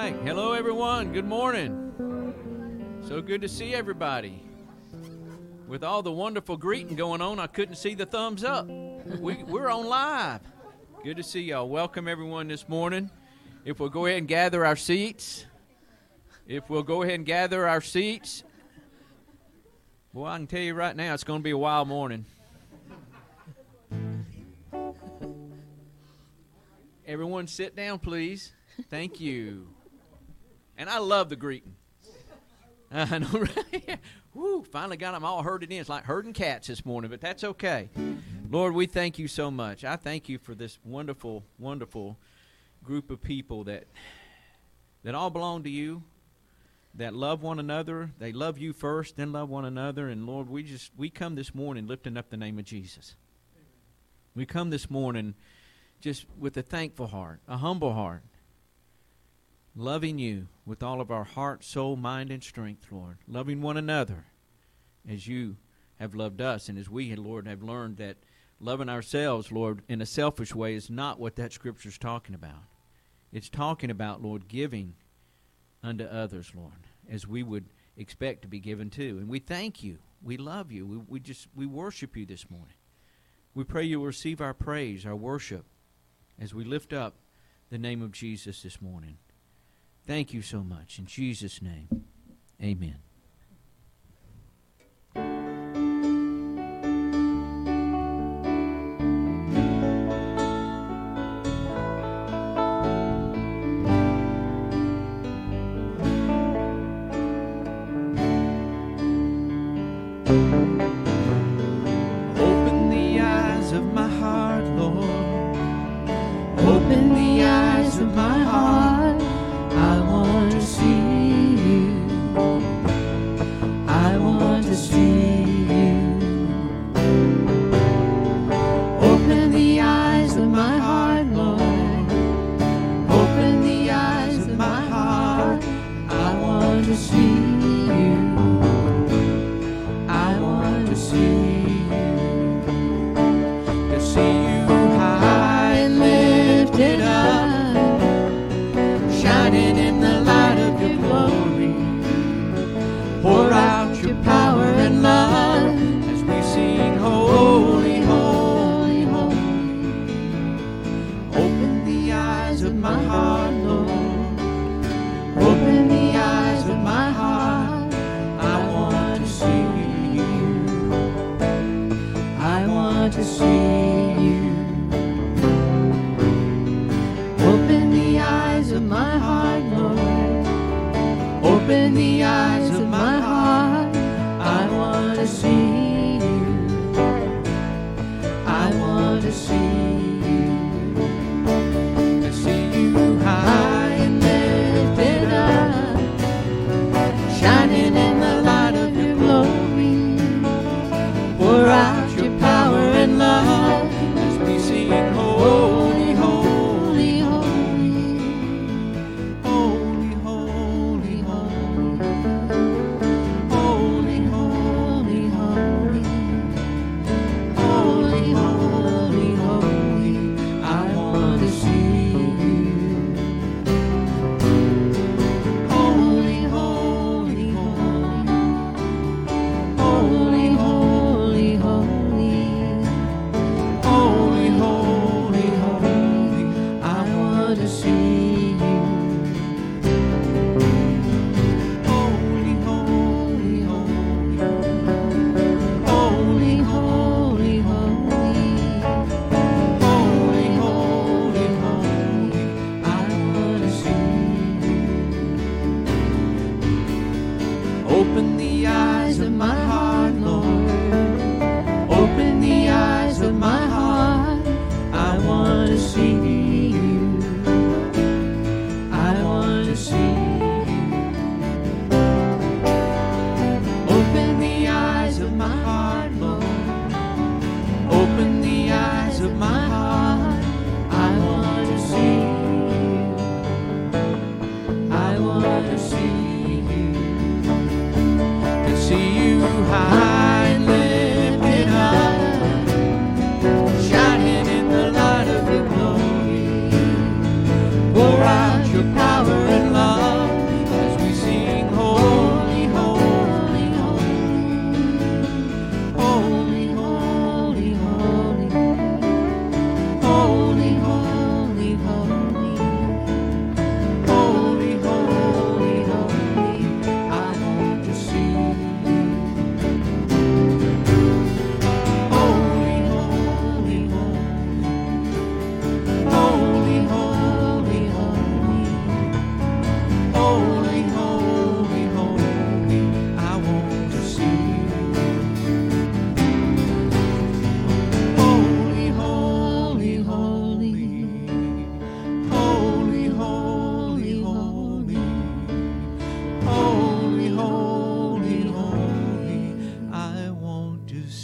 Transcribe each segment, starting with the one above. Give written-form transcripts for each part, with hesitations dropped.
right. Hello, everyone. Good morning. So good to see everybody. With all the wonderful greeting going on, I couldn't see the thumbs up. We're on live. Good to see y'all. Welcome, everyone, this morning. If we'll go ahead and gather our seats. Boy, I can tell you right now, it's going to be a wild morning. Everyone sit down, please. Thank you. And I love the greeting. I know, right? Woo, finally got them all herded in. It's like herding cats this morning, but that's okay. Lord, we thank you so much. I thank you for this wonderful, wonderful group of people that all belong to you, that love one another. They love you first, then love one another. And Lord, we come this morning lifting up the name of Jesus. We come this morning just with a thankful heart, a humble heart, loving you with all of our heart, soul, mind, and strength, Lord. Loving one another as you have loved us, and as we, Lord, have learned that loving ourselves, Lord, in a selfish way is not what that Scripture's talking about. It's talking about, Lord, giving unto others, Lord, as we would expect to be given to. And we thank you. We love you. We worship you this morning. We pray you will receive our praise, our worship, as we lift up the name of Jesus this morning. Thank you so much. In Jesus' name, amen. Open the eyes of my heart, Lord. Open the eyes of my heart. I want to see you. I want to see you. Open the eyes of my heart, Lord. Open the eyes of my heart. I want to see you. I want to see you. To see you high and lifted up, shining in the light of your glory. Pour out your power and love as we sing holy, holy, holy. Open the eyes of my heart, Lord. Open the eyes of my heart. I want to see you. I want to see you. Open the eyes of my heart, Lord. Open the eyes of my heart. I want to see you. I want to see you. To see you high and lifted up, shining in the light of your glory. Pour out your power and love as we sing holy, holy, holy. Holy, holy, holy. Holy, holy, holy.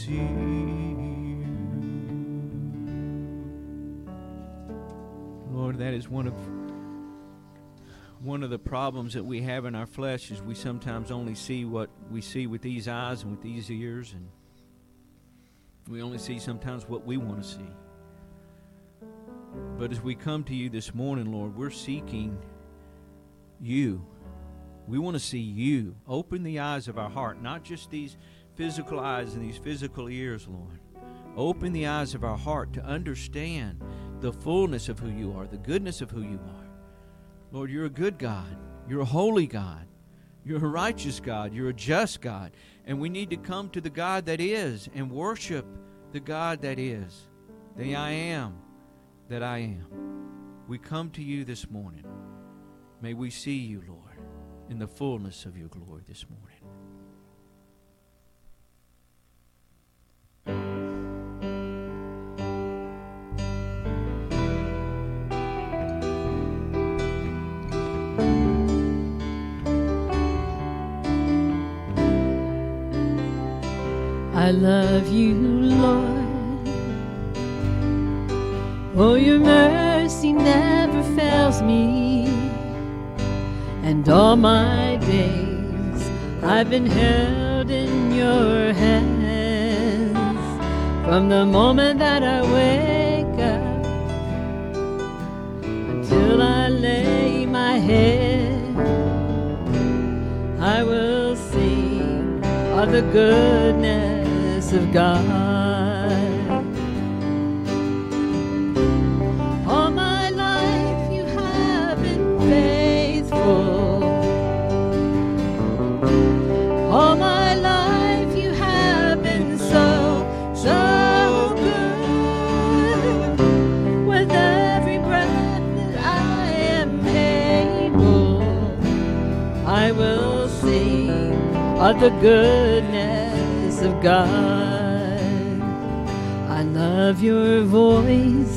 see you. Lord, that is one of the problems that we have in our flesh is we sometimes only see what we see with these eyes and with these ears, and we only see sometimes what we want to see. But as we come to you this morning, Lord, we're seeking you. We want to see you. Open the eyes of our heart, not just these physical eyes and these physical ears, Lord. Open the eyes of our heart to understand the fullness of who you are, the goodness of who you are. Lord, you're a good God. You're a holy God. You're a righteous God. You're a just God. And we need to come to the God that is and worship the God that is, the I am that I am. We come to you this morning. May we see you, Lord, in the fullness of your glory this morning. I love you, Lord. Oh, your mercy never fails me. And all my days I've been held in your hands. From the moment that I wake up until I lay my head, I will sing of the goodness of God. All my life you have been faithful. All my life you have been so, so good. With every breath that I am able, I will sing of the goodness of God. I love your voice.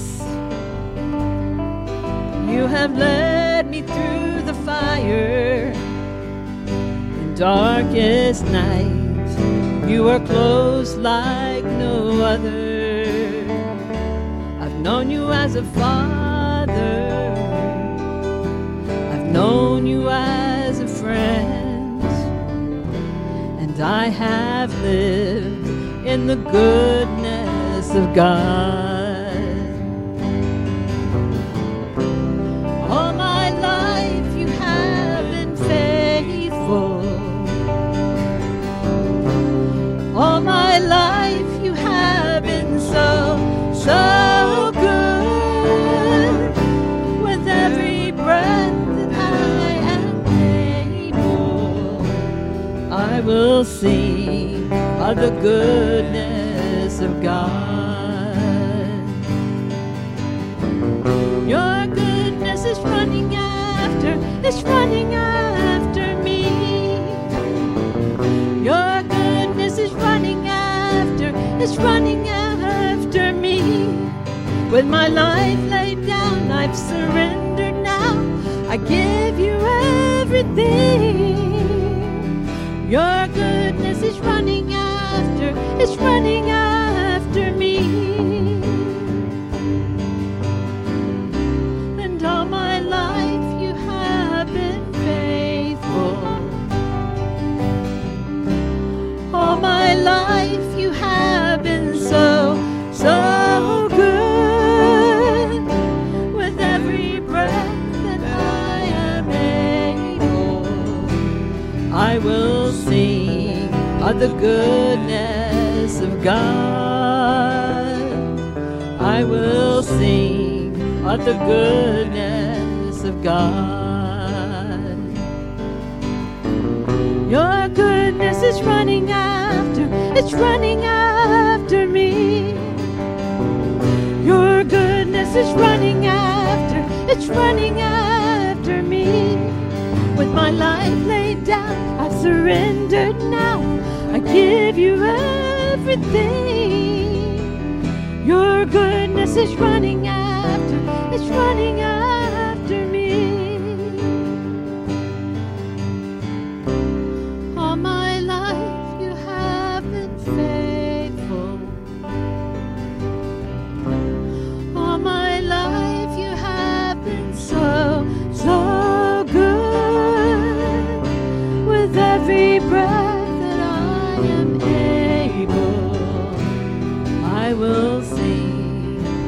You have led me through the fire in darkest night. You are close like no other. I've known you as a father. I've known you as a friend. And I have lived in the goodness of God. All my life you have been faithful. All my life you have been so, so good. With every breath that I am able, I will sing of the goodness of God. Your goodness is running after, it's running after me. Your goodness is running after, it's running after me. With my life laid down, I've surrendered now. I give you everything. Your goodness is running after, it's running after me. And all my life you have been faithful. All my life you have been so, so good. With every breath that I am able, I will sing of the goodness of God. I will sing of the goodness of God. Your goodness is running after, it's running after me. Your goodness is running after, it's running after me. With my life laid down, I've surrendered now. I give you everything. Your goodness is running after, it's running after me. All my life you have been faithful.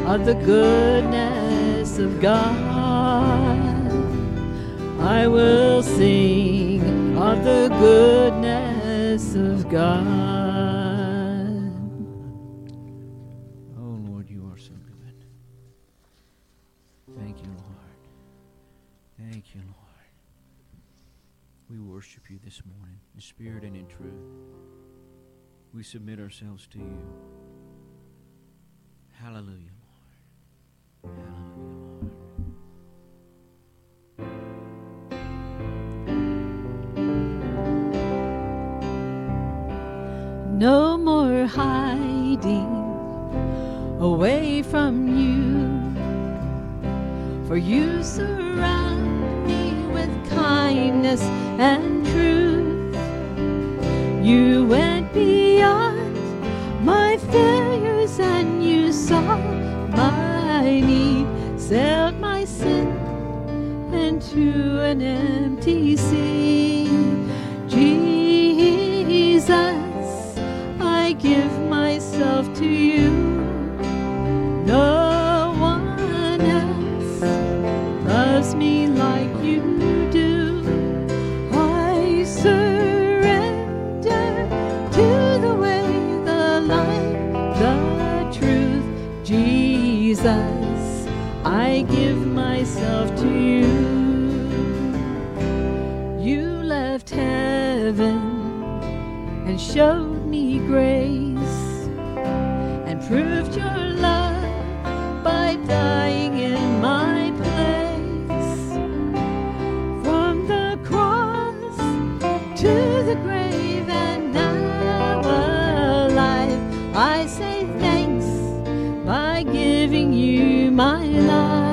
of the goodness of God. I will sing of the goodness of God. Oh, Lord, you are so good. Thank you, Lord. Thank you, Lord. We worship you this morning in spirit and in truth. We submit ourselves to you. Hallelujah, Lord. Hallelujah, Lord. No more hiding away from you, for you surround me with kindness and truth. You went beyond my failures and you saw my need, sailed my sin into an empty sea. Jesus, I give myself to you. No one else loves me like you do. I surrender to the way, the light, the truth. Jesus, I give myself to you. You left heaven and showed me grace and proved your love by dying in my place. From the cross to the grave and now alive, I say thanks by giving you my life.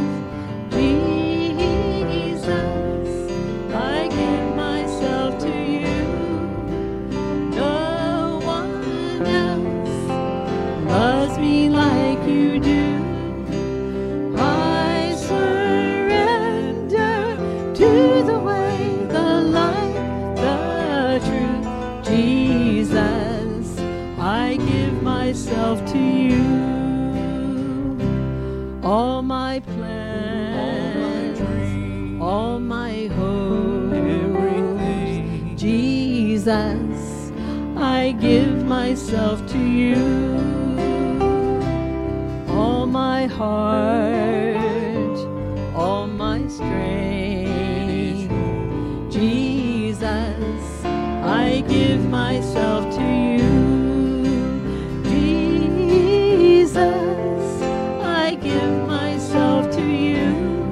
Jesus, I give myself to you. No one else loves me like you do. I surrender to the way, the light, the truth. Jesus, I give myself to you. All my plans, all my hope, Everything. Jesus, I give myself to you. All my heart, all my strength, Jesus, I give myself to you. Jesus, I give myself to you.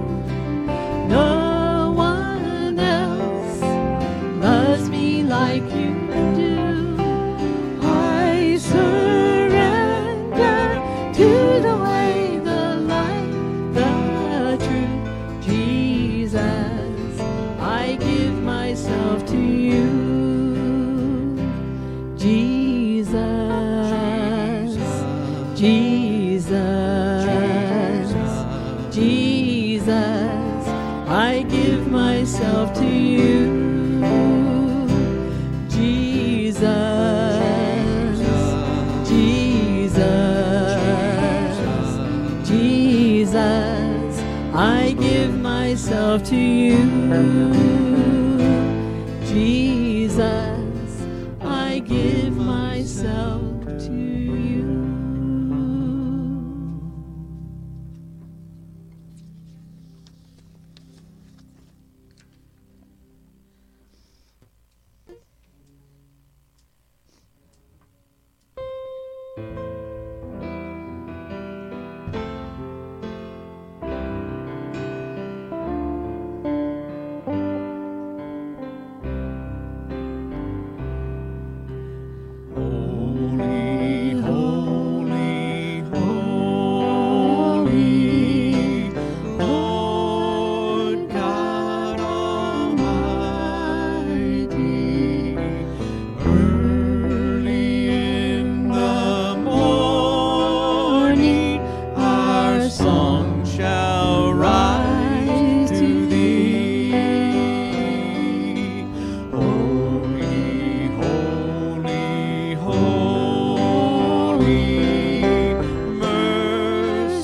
No one else loves me like you do. I surrender to the way, the light, the truth. Jesus, I give myself to you. Jesus, Jesus, Jesus, I give myself to you. Jesus, Jesus, Jesus, I give myself to you. Jesus, I give myself to you. Holy, holy, holy, Lord God Almighty. Early in the morning, our song shall rise to thee. Holy, holy, holy, merciful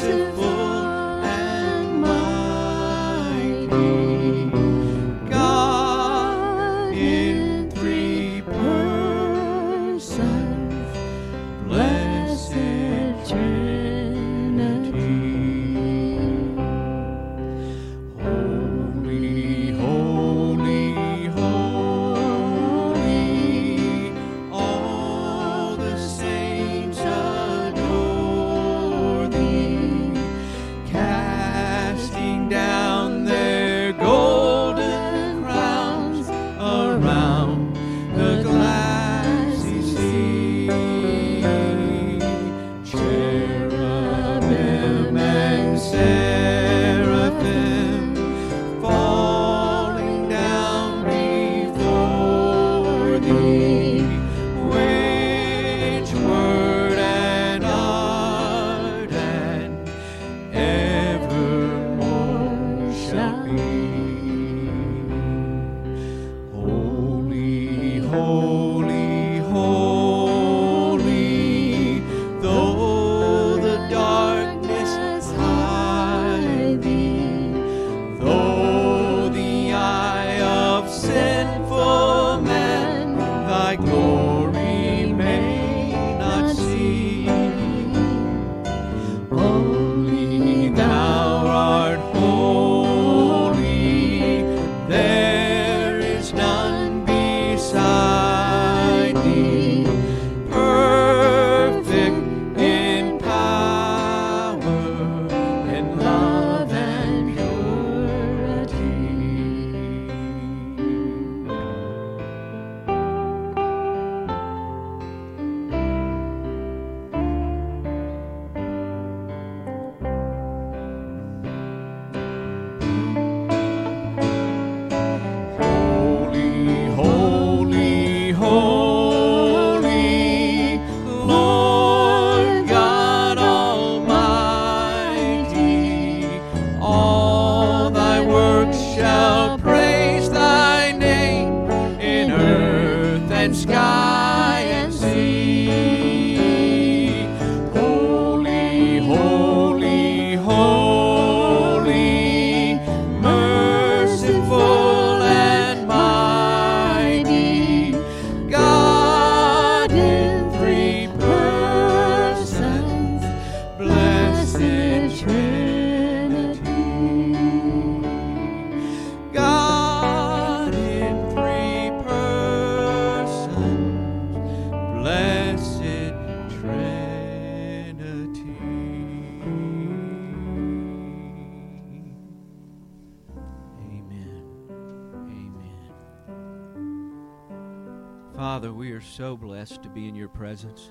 Father, we are so blessed to be in your presence.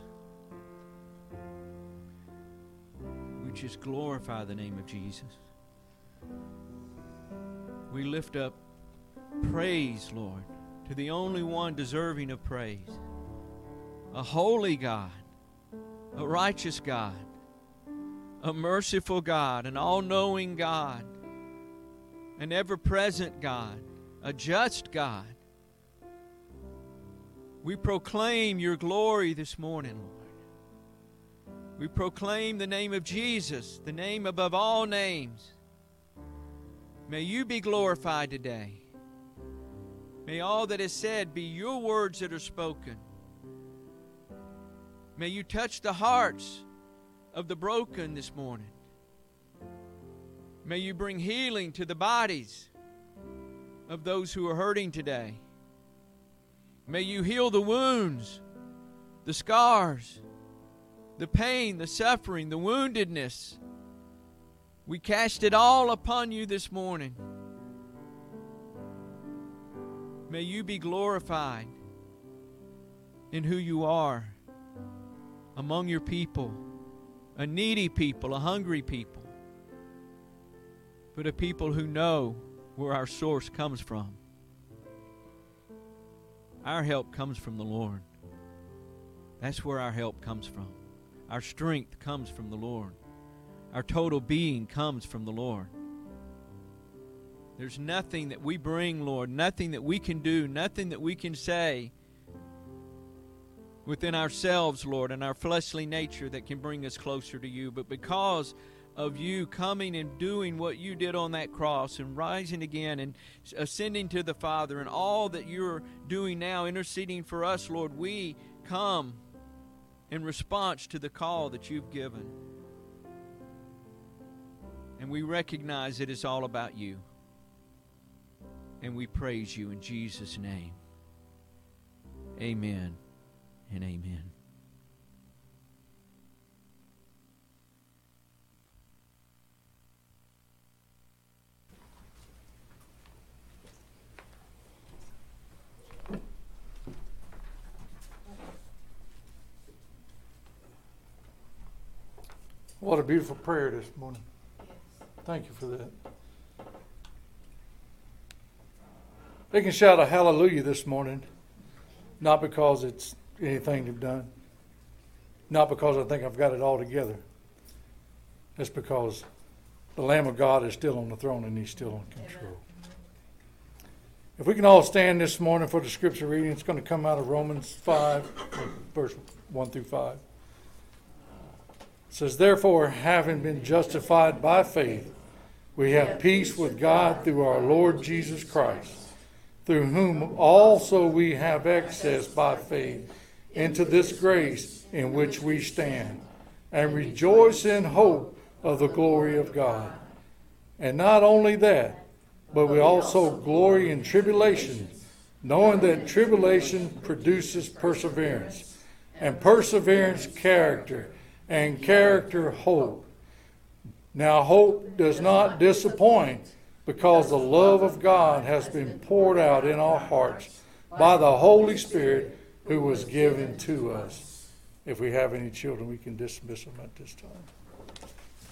We just glorify the name of Jesus. We lift up praise, Lord, to the only one deserving of praise. A holy God, a righteous God, a merciful God, an all-knowing God, an ever-present God, a just God. We proclaim your glory this morning, Lord. We proclaim the name of Jesus, the name above all names. May you be glorified today. May all that is said be your words that are spoken. May you touch the hearts of the broken this morning. May you bring healing to the bodies of those who are hurting today. May you heal the wounds, the scars, the pain, the suffering, the woundedness. We cast it all upon you this morning. May you be glorified in who you are among your people, a needy people, a hungry people, but a people who know where our source comes from. Our help comes from the Lord. That's where our help comes from. Our strength comes from the Lord. Our total being comes from the Lord. There's nothing that we bring, Lord, nothing that we can do, nothing that we can say within ourselves, Lord, and our fleshly nature that can bring us closer to you. But because of you coming and doing what you did on that cross and rising again and ascending to the Father and all that you're doing now, interceding for us, Lord, we come in response to the call that you've given. And we recognize it is all about you. And we praise you in Jesus' name. Amen and amen. What a beautiful prayer this morning. Thank you for that. They can shout a hallelujah this morning, not because it's anything they've done, not because I think I've got it all together. It's because the Lamb of God is still on the throne and he's still in control. If we can all stand this morning for the scripture reading, it's going to come out of Romans 5, verse 1 through 5. It says, therefore, having been justified by faith, we have peace with God through our Lord Jesus Christ, through whom also we have access by faith into this grace in which we stand, and rejoice in hope of the glory of God. And not only that, but we also glory in tribulation, knowing that tribulation produces perseverance, and perseverance character, and character hope. Now hope does not disappoint, because the love of God has been poured out in our hearts by the Holy Spirit who was given to us. If we have any children, we can dismiss them at this time.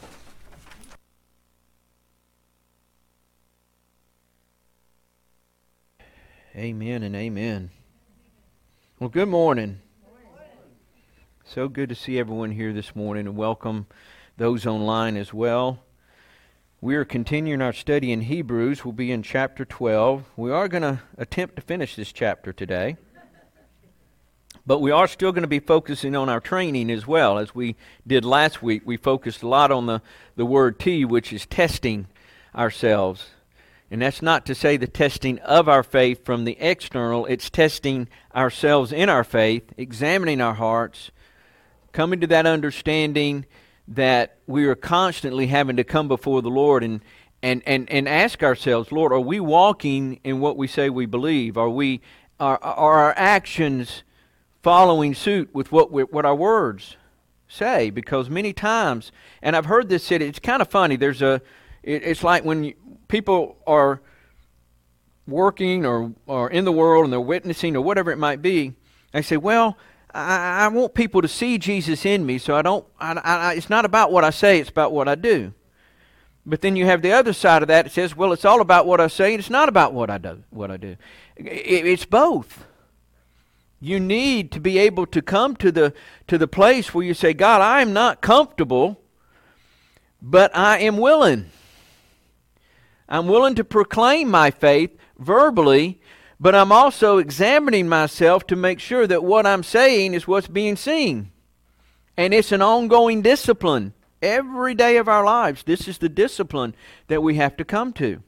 Amen and amen. Well, good morning. So good to see everyone here this morning, and welcome those online as well. We are continuing our study in Hebrews. We'll be in chapter 12. We are going to attempt to finish this chapter today, but we are still going to be focusing on our training as well. As we did last week, we focused a lot on the word T, which is testing ourselves. And that's not to say the testing of our faith from the external. It's testing ourselves in our faith, examining our hearts, coming to that understanding that we are constantly having to come before the Lord and ask ourselves, Lord, are we walking in what we say we believe? Are our actions following suit with what our words say? Because many times, and I've heard this said, it's kind of funny. It's like when people are working or in the world and they're witnessing or whatever it might be, I say, well, I want people to see Jesus in me, so it's not about what I say, it's about what I do. But then you have the other side of that. It says, well, it's all about what I say, and it's not about what I do. It's both. You need to be able to come to the place where you say, God, I am not comfortable, but I am willing. I'm willing to proclaim my faith verbally, but I'm also examining myself to make sure that what I'm saying is what's being seen. And it's an ongoing discipline. Every day of our lives, this is the discipline that we have to come to.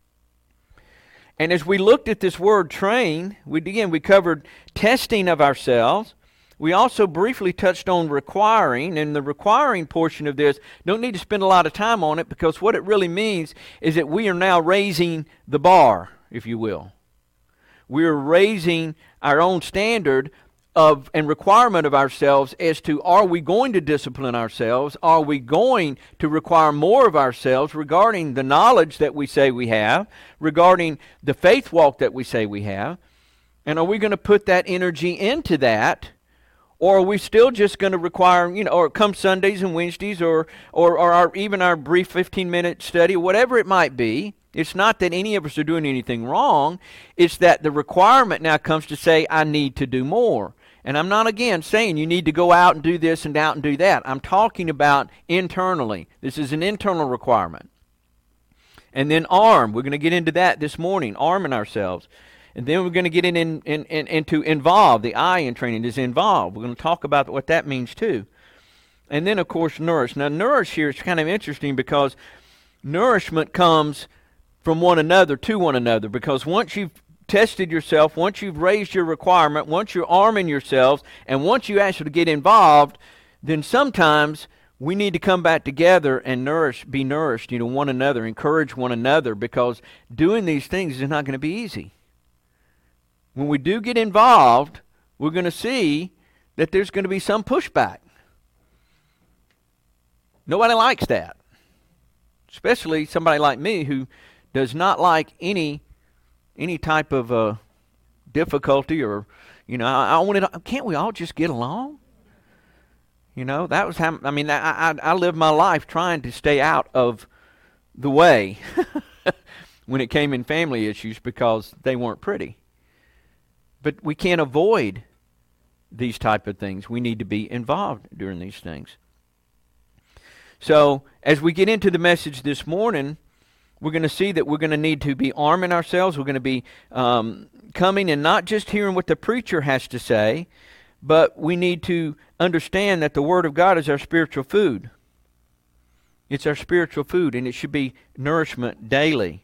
And as we looked at this word train, we covered testing of ourselves. We also briefly touched on requiring, and the requiring portion of this, don't need to spend a lot of time on it, because what it really means is that we are now raising the bar, if you will. We are raising our own standard of and requirement of ourselves as to, are we going to discipline ourselves? Are we going to require more of ourselves regarding the knowledge that we say we have, regarding the faith walk that we say we have? And are we going to put that energy into that? Or are we still just going to require, or come Sundays and Wednesdays, or even our brief 15-minute study, whatever it might be? It's not that any of us are doing anything wrong. It's that the requirement now comes to say, I need to do more. And I'm not, again, saying you need to go out and do this and out and do that. I'm talking about internally. This is an internal requirement. And then arm. We're going to get into that this morning, arming ourselves. And then we're going to get into involve. The I in training is involve. We're going to talk about what that means too. And then, of course, nourish. Now, nourish here is kind of interesting because nourishment comes from one another to one another. Because once you've tested yourself, once you've raised your requirement, once you're arming yourselves, and once you actually get involved, then sometimes we need to come back together and be nourished, one another, encourage one another, because doing these things is not going to be easy. When we do get involved, we're going to see that there's going to be some pushback. Nobody likes that, especially somebody like me who does not like any type of difficulty, or I wanted. Can't we all just get along? That was how. I lived my life trying to stay out of the way when it came in family issues, because they weren't pretty. But we can't avoid these type of things. We need to be involved during these things. So as we get into the message this morning, we're going to see that we're going to need to be arming ourselves. We're going to be coming and not just hearing what the preacher has to say, but we need to understand that the Word of God is our spiritual food. It's our spiritual food, and it should be nourishment daily.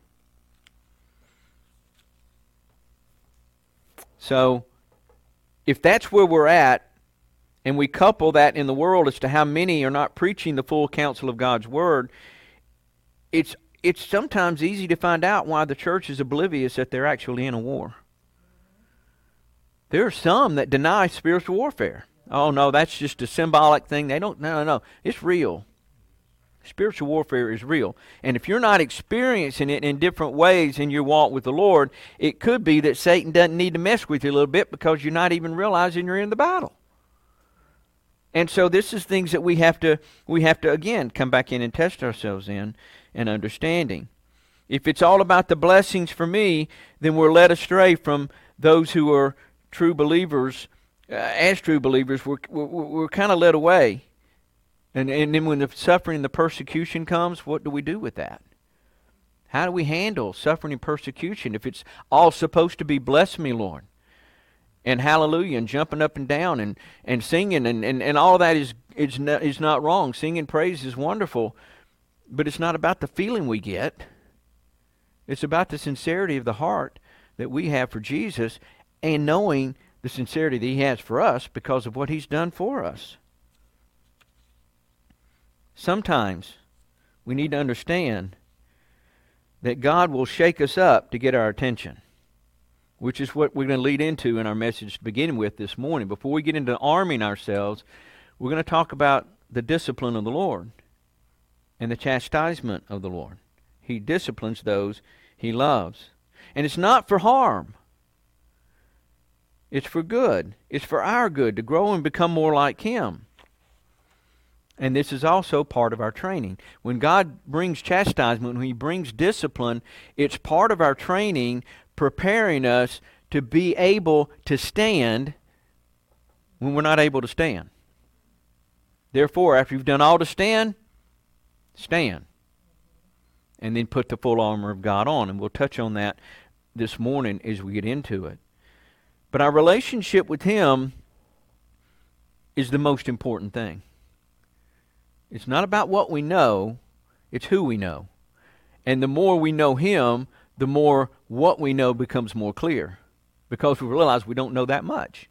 So if that's where we're at, and we couple that in the world as to how many are not preaching the full counsel of God's Word, it's sometimes easy to find out why the church is oblivious that they're actually in a war. There are some that deny spiritual warfare. Oh, no, that's just a symbolic thing. No. It's real. Spiritual warfare is real. And if you're not experiencing it in different ways in your walk with the Lord, it could be that Satan doesn't need to mess with you a little bit because you're not even realizing you're in the battle. And so this is things that we have to again come back in and test ourselves in and understanding. If it's all about the blessings for me, then we're led astray from those who are true believers. As true believers, we're kind of led away. And then when the suffering and the persecution comes, what do we do with that? How do we handle suffering and persecution if it's all supposed to be bless me, Lord? And hallelujah, and jumping up and down and singing, and all that is not wrong. Singing praise is wonderful, but it's not about the feeling we get. It's about the sincerity of the heart that we have for Jesus, and knowing the sincerity that He has for us because of what He's done for us. Sometimes we need to understand that God will shake us up to get our attention, which is what we're going to lead into in our message to begin with this morning. Before we get into arming ourselves, we're going to talk about the discipline of the Lord and the chastisement of the Lord. He disciplines those He loves. And it's not for harm. It's for good. It's for our good to grow and become more like Him. And this is also part of our training. When God brings chastisement, when He brings discipline, it's part of our training, preparing us to be able to stand when we're not able to stand. Therefore, after you've done all to stand, stand. And then put the full armor of God on. And we'll touch on that this morning as we get into it. But our relationship with Him is the most important thing. It's not about what we know, it's who we know. And the more we know Him, the more what we know becomes more clear. Because we realize we don't know that much.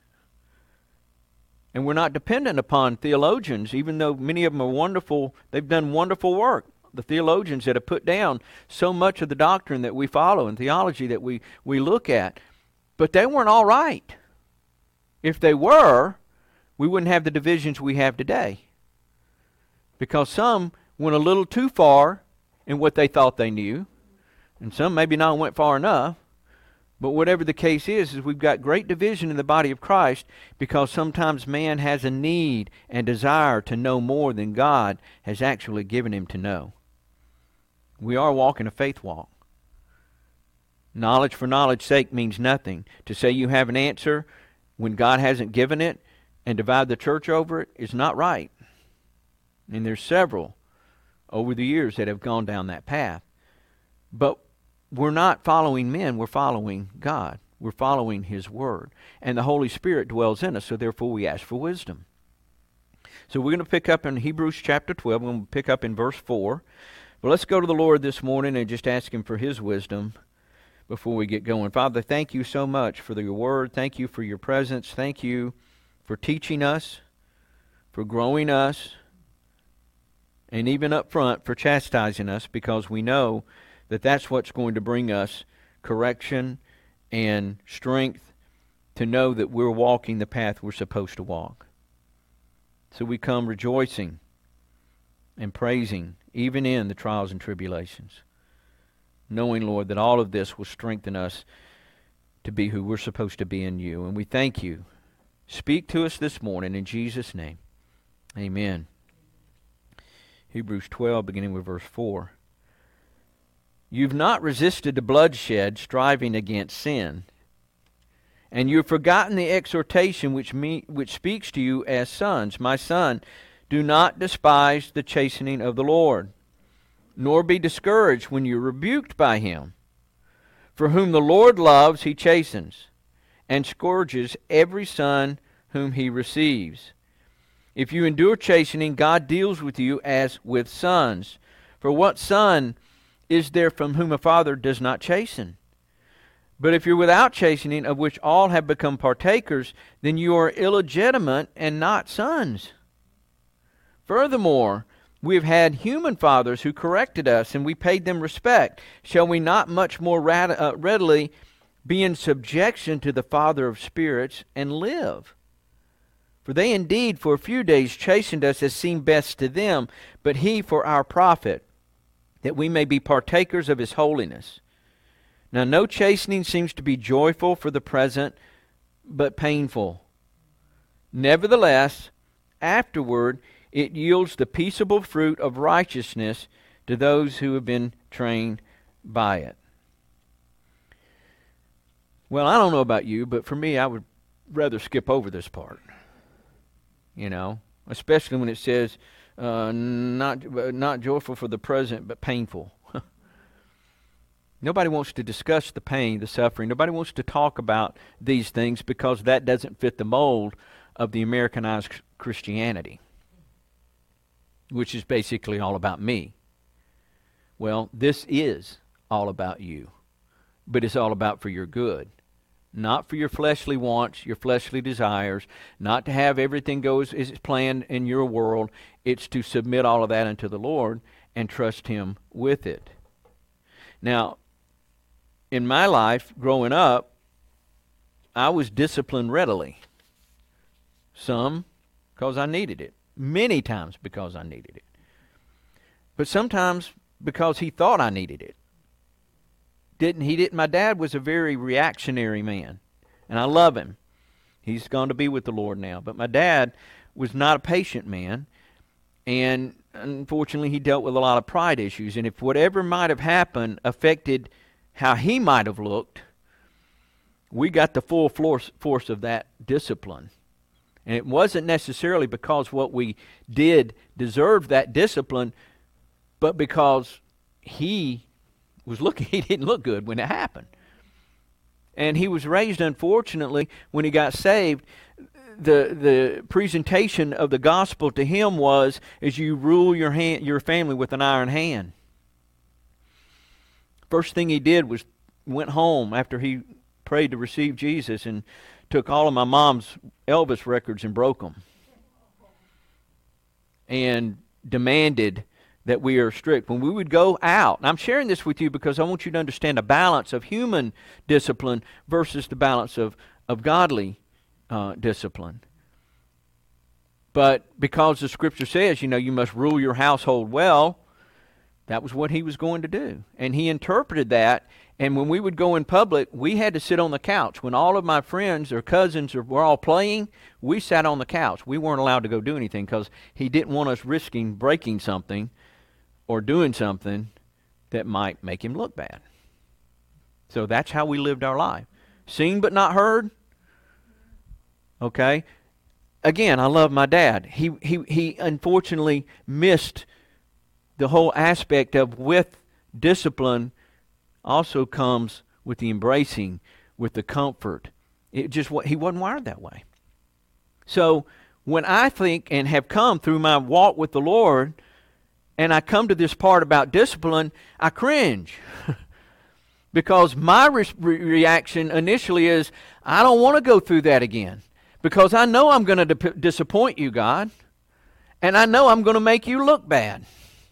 And we're not dependent upon theologians, even though many of them are wonderful. They've done wonderful work. The theologians that have put down so much of the doctrine that we follow and theology that we look at. But they weren't all right. If they were, we wouldn't have the divisions we have today. Because some went a little too far in what they thought they knew, and some maybe not went far enough. But whatever the case is we've got great division in the body of Christ because sometimes man has a need and desire to know more than God has actually given him to know. We are walking a faith walk. Knowledge for knowledge's sake means nothing. To say you have an answer when God hasn't given it and divide the church over it is not right. And there's several over the years that have gone down that path. But we're not following men, we're following God. We're following His Word. And the Holy Spirit dwells in us, so therefore we ask for wisdom. So we're going to pick up in Hebrews chapter 12. We're going to pick up in verse 4. But let's go to the Lord this morning and just ask Him for His wisdom before we get going. Father, thank You so much for your Word. Thank You for Your presence. Thank You for teaching us, for growing us, and even up front for chastising us, because we know that that's what's going to bring us correction and strength to know that we're walking the path we're supposed to walk. So we come rejoicing and praising, even in the trials and tribulations, knowing, Lord, that all of this will strengthen us to be who we're supposed to be in You. And we thank You. Speak to us this morning in Jesus' name. Amen. Hebrews 12, beginning with verse 4. You've not resisted the bloodshed, striving against sin. And you've forgotten the exhortation which speaks to you as sons. My son, do not despise the chastening of the Lord, nor be discouraged when you're rebuked by Him. For whom the Lord loves, He chastens, and scourges every son whom He receives. If you endure chastening, God deals with you as with sons. For what son is there from whom a father does not chasten? But if you're without chastening, of which all have become partakers, then you are illegitimate and not sons. Furthermore, we have had human fathers who corrected us, and we paid them respect. Shall we not much more readily be in subjection to the Father of spirits and live? For they indeed for a few days chastened us as seemed best to them, but He for our profit, that we may be partakers of His holiness. Now no chastening seems to be joyful for the present, but painful. Nevertheless, afterward it yields the peaceable fruit of righteousness to those who have been trained by it. Well, I don't know about you, but for me, I would rather skip over this part. Especially when it says, not joyful for the present, but painful. Nobody wants to discuss the pain, the suffering. Nobody wants to talk about these things because that doesn't fit the mold of the Americanized Christianity, which is basically all about me. Well, this is all about you, but it's all about for your good. Not for your fleshly wants, your fleshly desires, not to have everything go as it's planned in your world. It's to submit all of that unto the Lord and trust Him with it. Now, in my life, growing up, I was disciplined readily. Some because I needed it. Many times because I needed it. But sometimes because He thought I needed it. My dad was a very reactionary man, and I love him. He's gone to be with the Lord now. But my dad was not a patient man, and unfortunately he dealt with a lot of pride issues. And if whatever might have happened affected how he might have looked, we got the full force of that discipline. And it wasn't necessarily because what we did deserved that discipline, but because he didn't look good when it happened. And he was raised, unfortunately, when he got saved, the presentation of the gospel to him was, as you rule your family with an iron hand. First thing he did was went home after he prayed to receive Jesus and took all of my mom's Elvis records and broke them. And demanded that we are strict. When we would go out, and I'm sharing this with you because I want you to understand the balance of human discipline versus the balance of godly discipline. But because the Scripture says, you must rule your household well, that was what he was going to do. And he interpreted that, and when we would go in public, we had to sit on the couch. When all of my friends or cousins were all playing, we sat on the couch. We weren't allowed to go do anything because he didn't want us risking breaking something or doing something that might make him look bad. So that's how we lived our life. Seen but not heard. Okay? Again, I love my dad. He unfortunately missed the whole aspect of with discipline also comes with the embracing, with the comfort. He wasn't wired that way. So when I think and have come through my walk with the Lord, and I come to this part about discipline, I cringe. Because my reaction initially is, I don't want to go through that again. Because I know I'm going to disappoint you, God. And I know I'm going to make you look bad.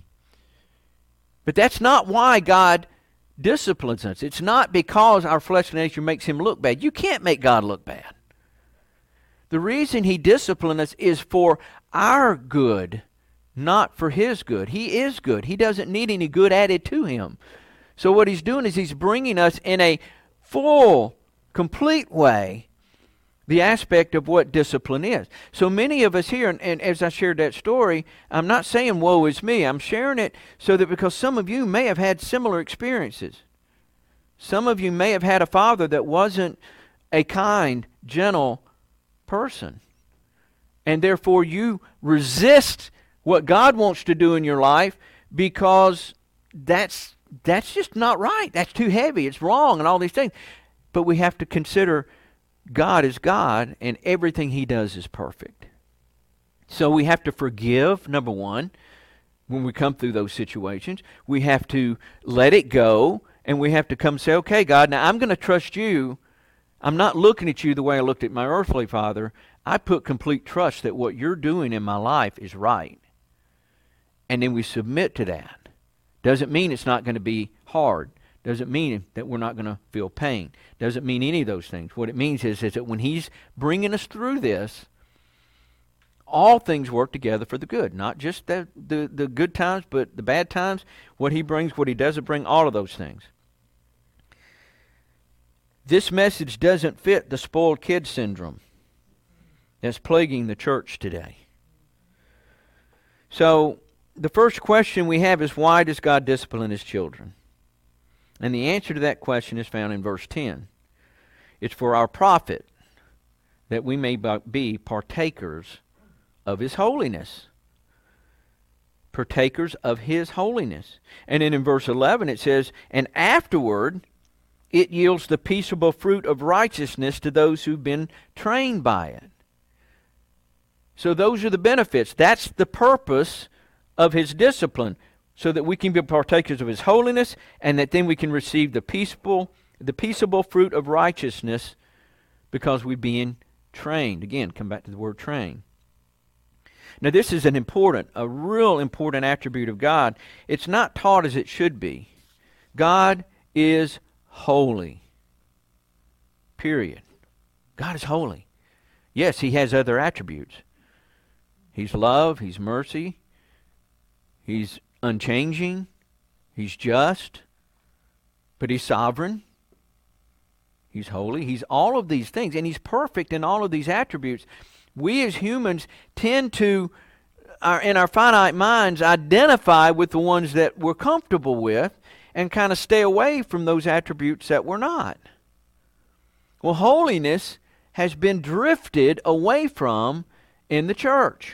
But that's not why God disciplines us. It's not because our fleshly nature makes him look bad. You can't make God look bad. The reason he disciplines us is for our good, not for his good. He is good. He doesn't need any good added to him. So what he's doing is he's bringing us in a full, complete way the aspect of what discipline is. So many of us here, and as I shared that story, I'm not saying woe is me. I'm sharing it so that because some of you may have had similar experiences. Some of you may have had a father that wasn't a kind, gentle person. And therefore you resist what God wants to do in your life because that's just not right. That's too heavy. It's wrong and all these things. But we have to consider God is God, and everything he does is perfect. So we have to forgive, number one, when we come through those situations. We have to let it go, and we have to come say, okay, God, now I'm going to trust you. I'm not looking at you the way I looked at my earthly father. I put complete trust that what you're doing in my life is right. And then we submit to that. Doesn't mean it's not going to be hard. Doesn't mean that we're not going to feel pain. Doesn't mean any of those things. What it means is that when he's bringing us through this, all things work together for the good. Not just the good times, but the bad times. What he brings, what he doesn't bring, all of those things. This message doesn't fit the spoiled kid syndrome that's plaguing the church today. So the first question we have is, why does God discipline his children? And the answer to that question is found in verse 10. It's for our profit, that we may be partakers of his holiness. Partakers of his holiness. And then in verse 11 it says, and afterward it yields the peaceable fruit of righteousness to those who've been trained by it. So those are the benefits. That's the purpose of his discipline. So that we can be partakers of his holiness, and that then we can receive the peaceable fruit of righteousness because we're being trained. Again, come back to the word train. Now this is a real important attribute of God. It's not taught as it should be. God is holy. Period. God is holy. Yes, he has other attributes. He's love, he's mercy, he's unchanging, he's just, but he's sovereign. He's holy. He's all of these things, and He's perfect in all of these attributes. We as humans tend to, in our finite minds, identify with the ones that we're comfortable with and kind of stay away from those attributes that we're not. Well, holiness has been drifted away from in the church.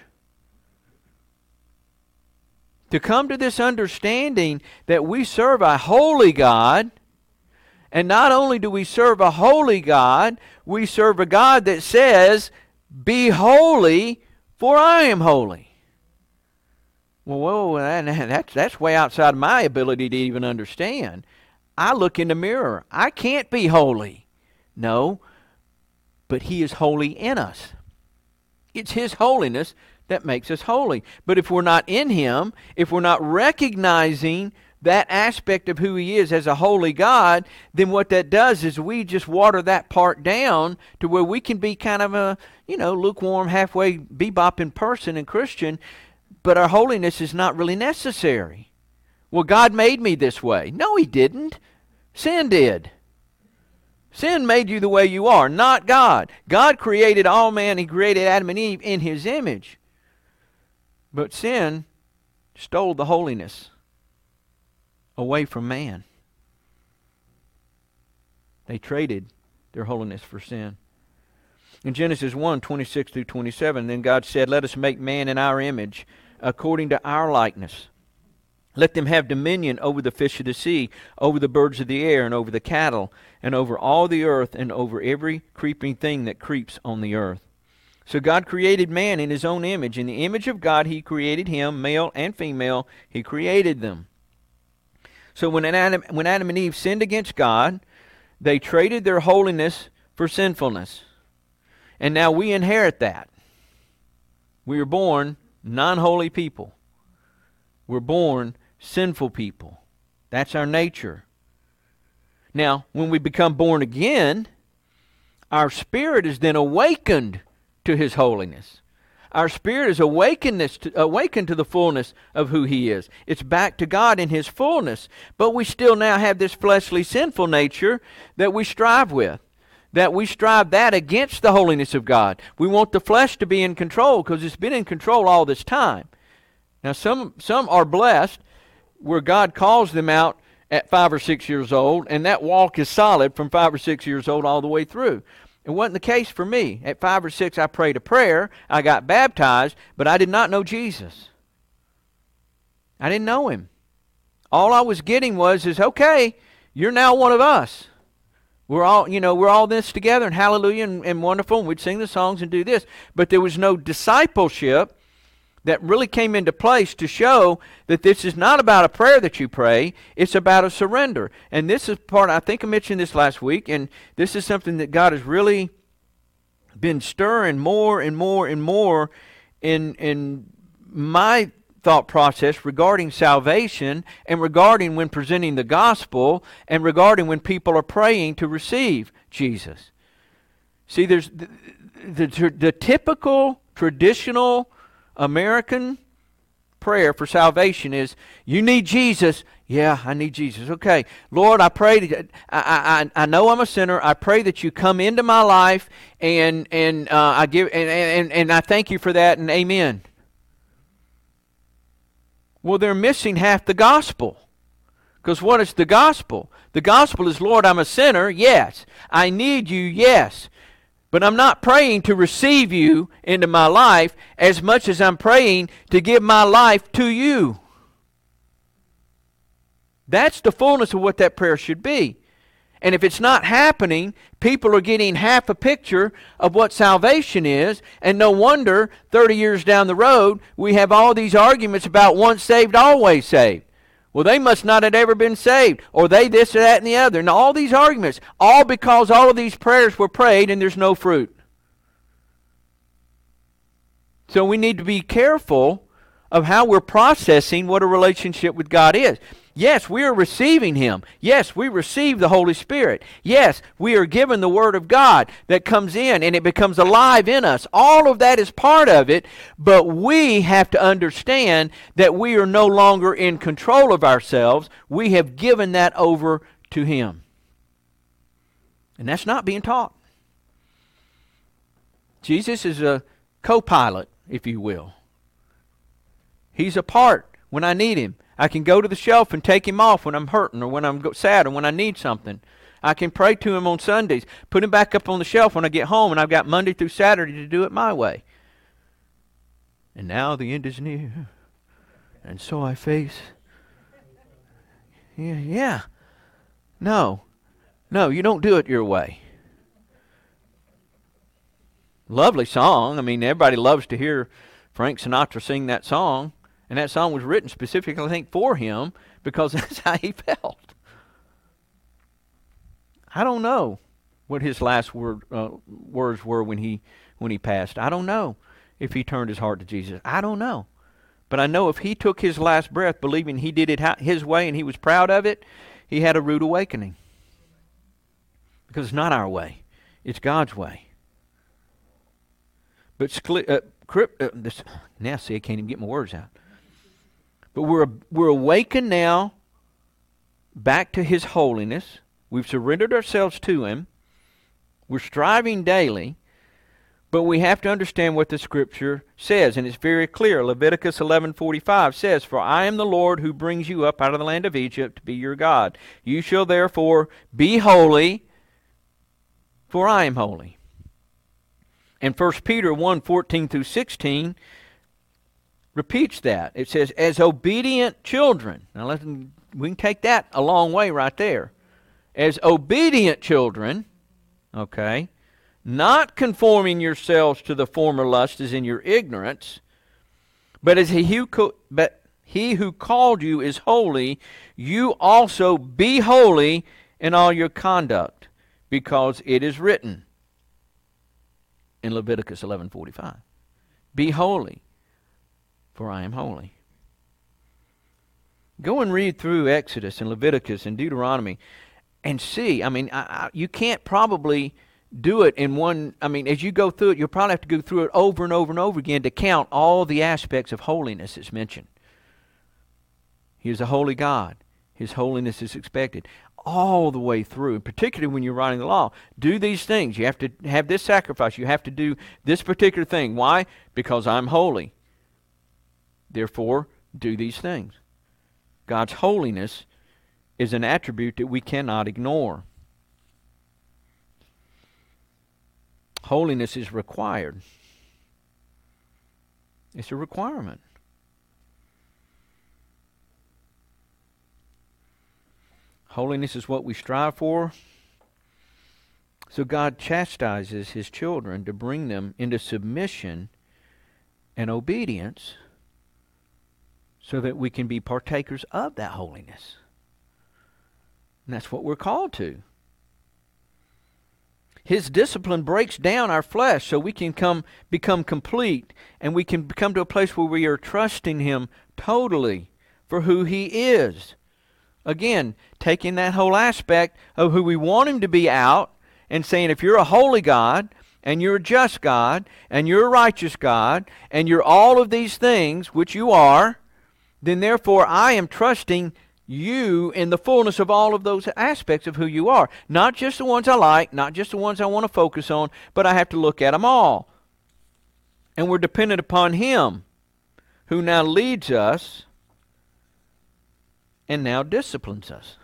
To come to this understanding that we serve a holy God, and not only do we serve a holy God, we serve a God that says, "Be holy, for I am holy." Well, that's way outside my ability to even understand. I look in the mirror. I can't be holy. No, but He is holy in us. It's His holiness that makes us holy. But if we're not in Him, if we're not recognizing that aspect of who He is as a holy God, then what that does is we just water that part down to where we can be kind of a, lukewarm, halfway bebopping person and Christian, but our holiness is not really necessary. Well, God made me this way. No, He didn't. Sin did. Sin made you the way you are, not God. God created all man. He created Adam and Eve in His image. But sin stole the holiness away from man. They traded their holiness for sin. In Genesis 1:26 through 27, then God said, "Let us make man in our image, according to our likeness. Let them have dominion over the fish of the sea, over the birds of the air, and over the cattle, and over all the earth, and over every creeping thing that creeps on the earth." So God created man in His own image. In the image of God He created him, male and female, He created them. So when Adam and Eve sinned against God, they traded their holiness for sinfulness. And now we inherit that. We are born non-holy people. We're born sinful people. That's our nature. Now, when we become born again, our spirit is then awakened to His holiness. Our spirit is awakened to the fullness of who He is. It's back to God in His fullness. But we still now have this fleshly sinful nature that we strive with. That we strive that against the holiness of God. We want the flesh to be in control because it's been in control all this time. Now some are blessed where God calls them out at 5 or 6 years old, and that walk is solid from 5 or 6 years old all the way through. It wasn't the case for me. At 5 or 6, I prayed a prayer, I got baptized, but I did not know Jesus. I didn't know Him. All I was getting was, okay, you're now one of us. We're all this together, and hallelujah, and wonderful, and we'd sing the songs and do this. But there was no discipleship that really came into place to show that this is not about a prayer that you pray, it's about a surrender. And this is part, I think I mentioned this last week, and this is something that God has really been stirring more and more and more in my thought process regarding salvation, and regarding when presenting the gospel, and regarding when people are praying to receive Jesus. See, there's the typical, traditional American prayer for salvation is, you need Jesus. Yeah, I need Jesus. Okay, Lord, I pray that I know I'm a sinner. I pray that you come into my life, and I give and I thank you for that, and amen. Well, they're missing half the gospel. Because what is the gospel? The gospel is, Lord, I'm a sinner. Yes. I need you. Yes. But I'm not praying to receive you into my life as much as I'm praying to give my life to you. That's the fullness of what that prayer should be. And if it's not happening, people are getting half a picture of what salvation is, and no wonder 30 years down the road we have all these arguments about once saved, always saved. Well, they must not have ever been saved, or they this or that and the other. And all these arguments, all because all of these prayers were prayed and there's no fruit. So we need to be careful of how we're processing what a relationship with God is. Yes, we are receiving Him. Yes, we receive the Holy Spirit. Yes, we are given the Word of God that comes in and it becomes alive in us. All of that is part of it, but we have to understand that we are no longer in control of ourselves. We have given that over to Him. And that's not being taught. Jesus is a co-pilot, if you will. He's a part when I need him. I can go to the shelf and take him off when I'm hurting or when I'm sad or when I need something. I can pray to him on Sundays, put him back up on the shelf when I get home, and I've got Monday through Saturday to do it my way. And now the end is near, and so I face. Yeah. No, you don't do it your way. Lovely song. I mean, everybody loves to hear Frank Sinatra sing that song. And that song was written specifically, I think, for him because that's how he felt. I don't know what his last words were when he passed. I don't know if he turned his heart to Jesus. I don't know. But I know if he took his last breath believing he did it his way and he was proud of it, he had a rude awakening. Because it's not our way. It's God's way. But now see, I can't even get my words out. But we're awakened now back to his holiness. We've surrendered ourselves to him. We're striving daily. But we have to understand what the Scripture says. And it's very clear. Leviticus 11:45 says, "For I am the Lord who brings you up out of the land of Egypt to be your God. You shall therefore be holy, for I am holy." And 1 Peter 1:14 through 16 repeats that. It says, "As obedient children." Now we can take that a long way right there. As obedient children, okay, not conforming yourselves to the former lust as in your ignorance, but as he who called you is holy, you also be holy in all your conduct, because it is written in Leviticus 11:45, "Be holy, for I am holy." Go and read through Exodus and Leviticus and Deuteronomy and see. I mean, you can't probably do it in one. I mean, as you go through it, you'll probably have to go through it over and over and over again to count all the aspects of holiness that's mentioned. He is a holy God. His holiness is expected all the way through, and particularly when you're writing the law. Do these things. You have to have this sacrifice. You have to do this particular thing. Why? Because I'm holy. Therefore, do these things. God's holiness is an attribute that we cannot ignore. Holiness is required. It's a requirement. Holiness is what we strive for. So God chastises his children to bring them into submission and obedience so that we can be partakers of that holiness. And that's what we're called to. His discipline breaks down our flesh so we can become complete, and we can come to a place where we are trusting him totally for who he is. Again, taking that whole aspect of who we want him to be out and saying, if you're a holy God, and you're a just God, and you're a righteous God, and you're all of these things, which you are, then therefore I am trusting you in the fullness of all of those aspects of who you are. Not just the ones I like, not just the ones I want to focus on, but I have to look at them all. And we're dependent upon him, who now leads us and now disciplines us.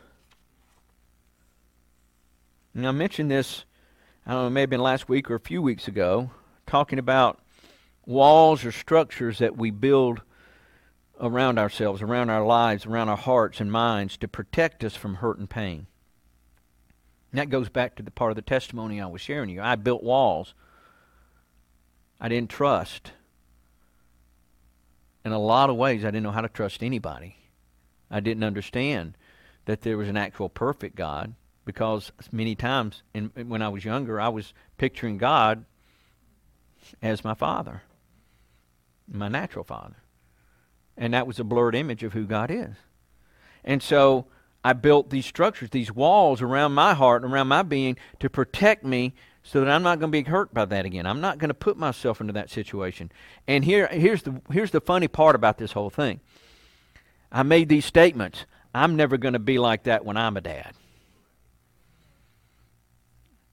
And I mentioned this, I don't know, maybe last week or a few weeks ago, talking about walls or structures that we build around ourselves, around our lives, around our hearts and minds to protect us from hurt and pain. And that goes back to the part of the testimony I was sharing you. I built walls. I didn't trust. In a lot of ways, I didn't know how to trust anybody. I didn't understand that there was an actual perfect God, because many times when I was younger, I was picturing God as my father, my natural father. And that was a blurred image of who God is. And so I built these structures, these walls around my heart and around my being to protect me so that I'm not going to be hurt by that again. I'm not going to put myself into that situation. And here's the funny part about this whole thing. I made these statements. I'm never going to be like that when I'm a dad.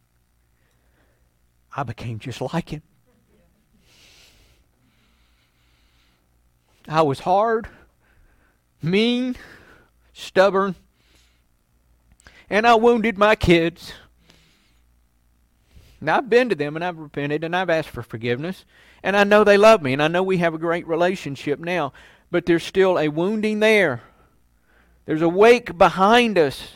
I became just like him. I was hard, mean, stubborn, and I wounded my kids. And I've been to them and I've repented and I've asked for forgiveness. And I know they love me and I know we have a great relationship now. But there's still a wounding there. There's a wake behind us.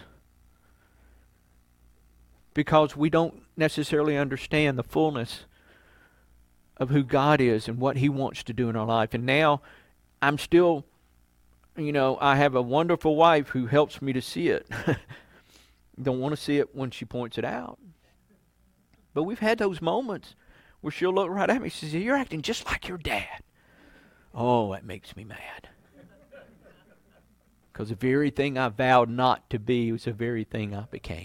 Because we don't necessarily understand the fullness of who God is and what He wants to do in our life. And now I'm still, I have a wonderful wife who helps me to see it. Don't want to see it when she points it out. But we've had those moments where she'll look right at me and she says, "You're acting just like your dad." Oh, that makes me mad. Because the very thing I vowed not to be was the very thing I became.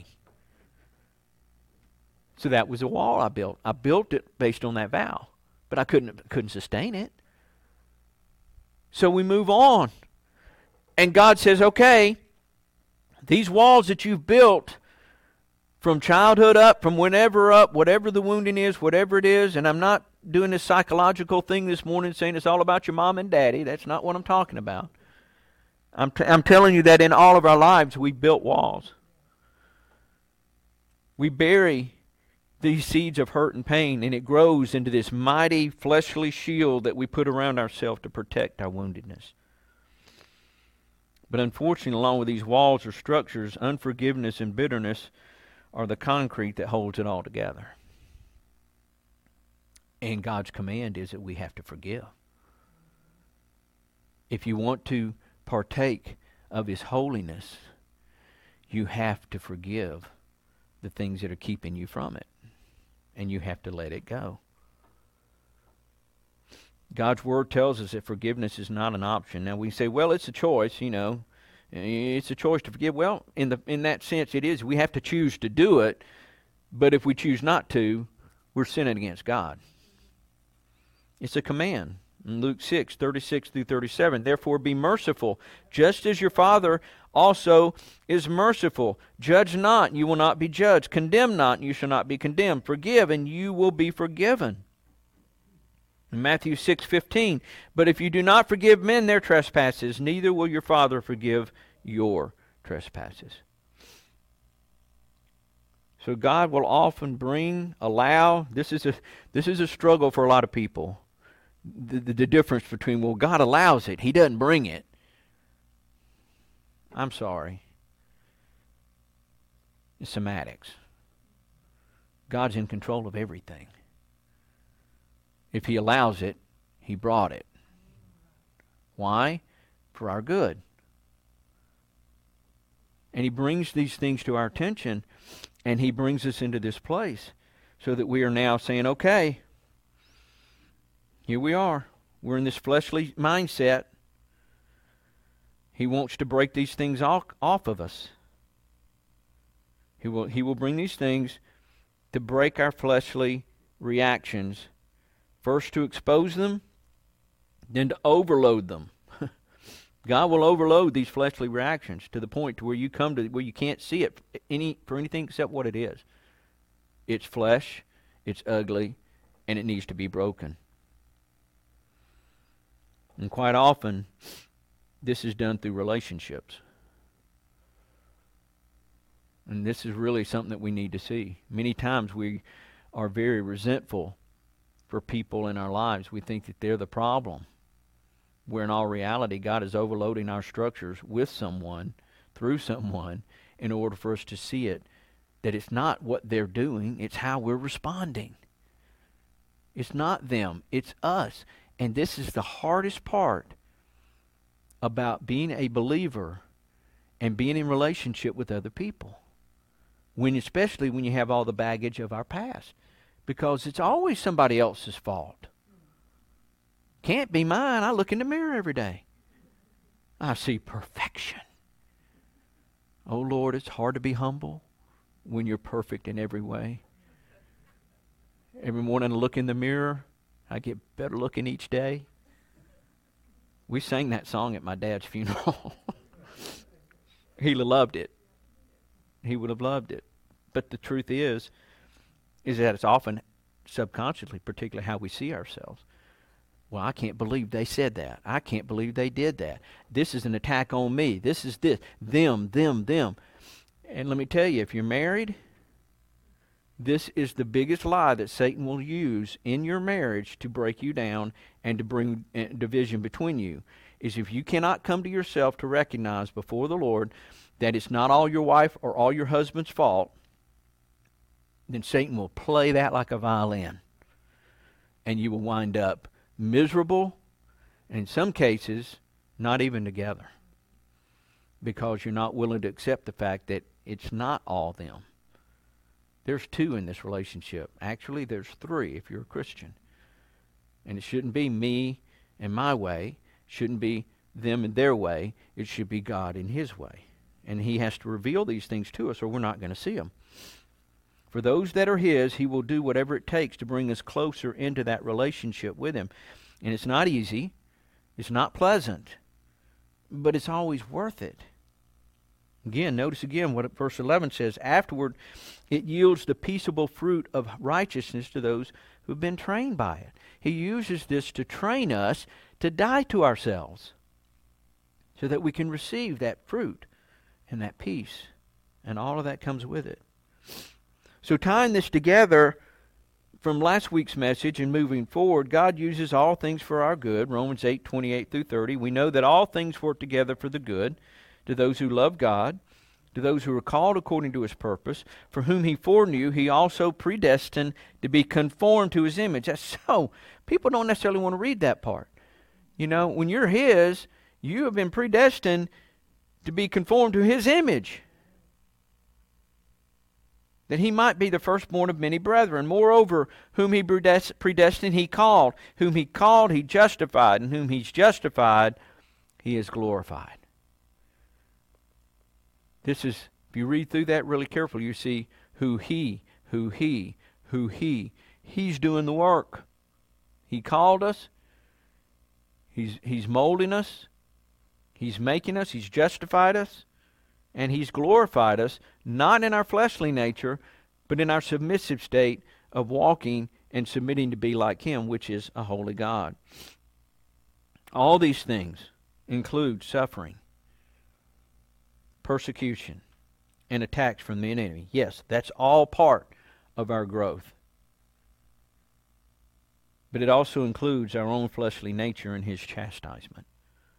So that was a wall I built. I built it based on that vow. But I couldn't sustain it. So we move on. And God says, okay, these walls that you've built from childhood up, from whenever up, whatever the wounding is, whatever it is, and I'm not doing this psychological thing this morning saying it's all about your mom and daddy. That's not what I'm talking about. I'm telling you that in all of our lives we've built walls. We bury these seeds of hurt and pain, and it grows into this mighty fleshly shield that we put around ourselves to protect our woundedness. But unfortunately, along with these walls or structures, unforgiveness and bitterness are the concrete that holds it all together. And God's command is that we have to forgive. If you want to partake of His holiness, you have to forgive the things that are keeping you from it. And you have to let it go. God's Word tells us that forgiveness is not an option. Now we say, well, it's a choice, It's a choice to forgive. Well, in that sense it is. We have to choose to do it. But if we choose not to, we're sinning against God. It's a command. In Luke 6:36-37, therefore be merciful, just as your Father also is merciful. Judge not, and you will not be judged. Condemn not, and you shall not be condemned. Forgive, and you will be forgiven. In Matthew 6:15, but if you do not forgive men their trespasses, neither will your Father forgive your trespasses. So God will often allow. This is a struggle for a lot of people. The difference between, well, God allows it, He doesn't bring it. I'm sorry. It's semantics. God's in control of everything. If He allows it, He brought it. Why? For our good. And He brings these things to our attention, and He brings us into this place so that we are now saying, okay, here we are. We're in this fleshly mindset. He wants to break these things off of us. He will bring these things to break our fleshly reactions. First to expose them, then to overload them. God will overload these fleshly reactions to the point to where you come to where you can't see it for anything except what it is. It's flesh, it's ugly, and it needs to be broken. And quite often, this is done through relationships. And this is really something that we need to see. Many times we are very resentful for people in our lives. We think that they're the problem. Where in all reality, God is overloading our structures with someone, through someone, in order for us to see it. That it's not what they're doing, it's how we're responding. It's not them, it's us. And this is the hardest part about being a believer and being in relationship with other people. Especially when you have all the baggage of our past. Because it's always somebody else's fault. Can't be mine. I look in the mirror every day. I see perfection. Oh Lord, it's hard to be humble when you're perfect in every way. Every morning I look in the mirror, I get better looking each day. We sang that song at my dad's funeral. He loved it. He would have loved it. But the truth is that it's often subconsciously, particularly how we see ourselves. Well, I can't believe they said that. I can't believe they did that. This is an attack on me. This is this. Them. And let me tell you, if you're married, this is the biggest lie that Satan will use in your marriage to break you down and to bring division between you, is if you cannot come to yourself to recognize before the Lord that it's not all your wife or all your husband's fault, then Satan will play that like a violin. And you will wind up miserable, and in some cases, not even together. Because you're not willing to accept the fact that it's not all them. There's two in this relationship. Actually, there's three if you're a Christian. And it shouldn't be me and my way. It shouldn't be them and their way. It should be God and His way. And He has to reveal these things to us or we're not going to see them. For those that are His, He will do whatever it takes to bring us closer into that relationship with Him. And it's not easy. It's not pleasant. But it's always worth it. Again, notice again what verse 11 says. Afterward, it yields the peaceable fruit of righteousness to those who have been trained by it. He uses this to train us to die to ourselves so that we can receive that fruit and that peace. And all of that comes with it. So tying this together from last week's message and moving forward, God uses all things for our good. Romans 8:28 through 30. We know that all things work together for the good to those who love God, to those who are called according to His purpose, for whom He foreknew, He also predestined to be conformed to His image. That's so. People don't necessarily want to read that part. You know, when you're His, you have been predestined to be conformed to His image, that He might be the firstborn of many brethren. Moreover, whom He predestined, He called. Whom He called, He justified. And whom He's justified, He is glorified. This is, if you read through that really carefully, you see He's doing the work. He called us. He's molding us. He's making us. He's justified us. And He's glorified us, not in our fleshly nature, but in our submissive state of walking and submitting to be like Him, which is a holy God. All these things include suffering, persecution, and attacks from the enemy. Yes, that's all part of our growth. But it also includes our own fleshly nature and His chastisement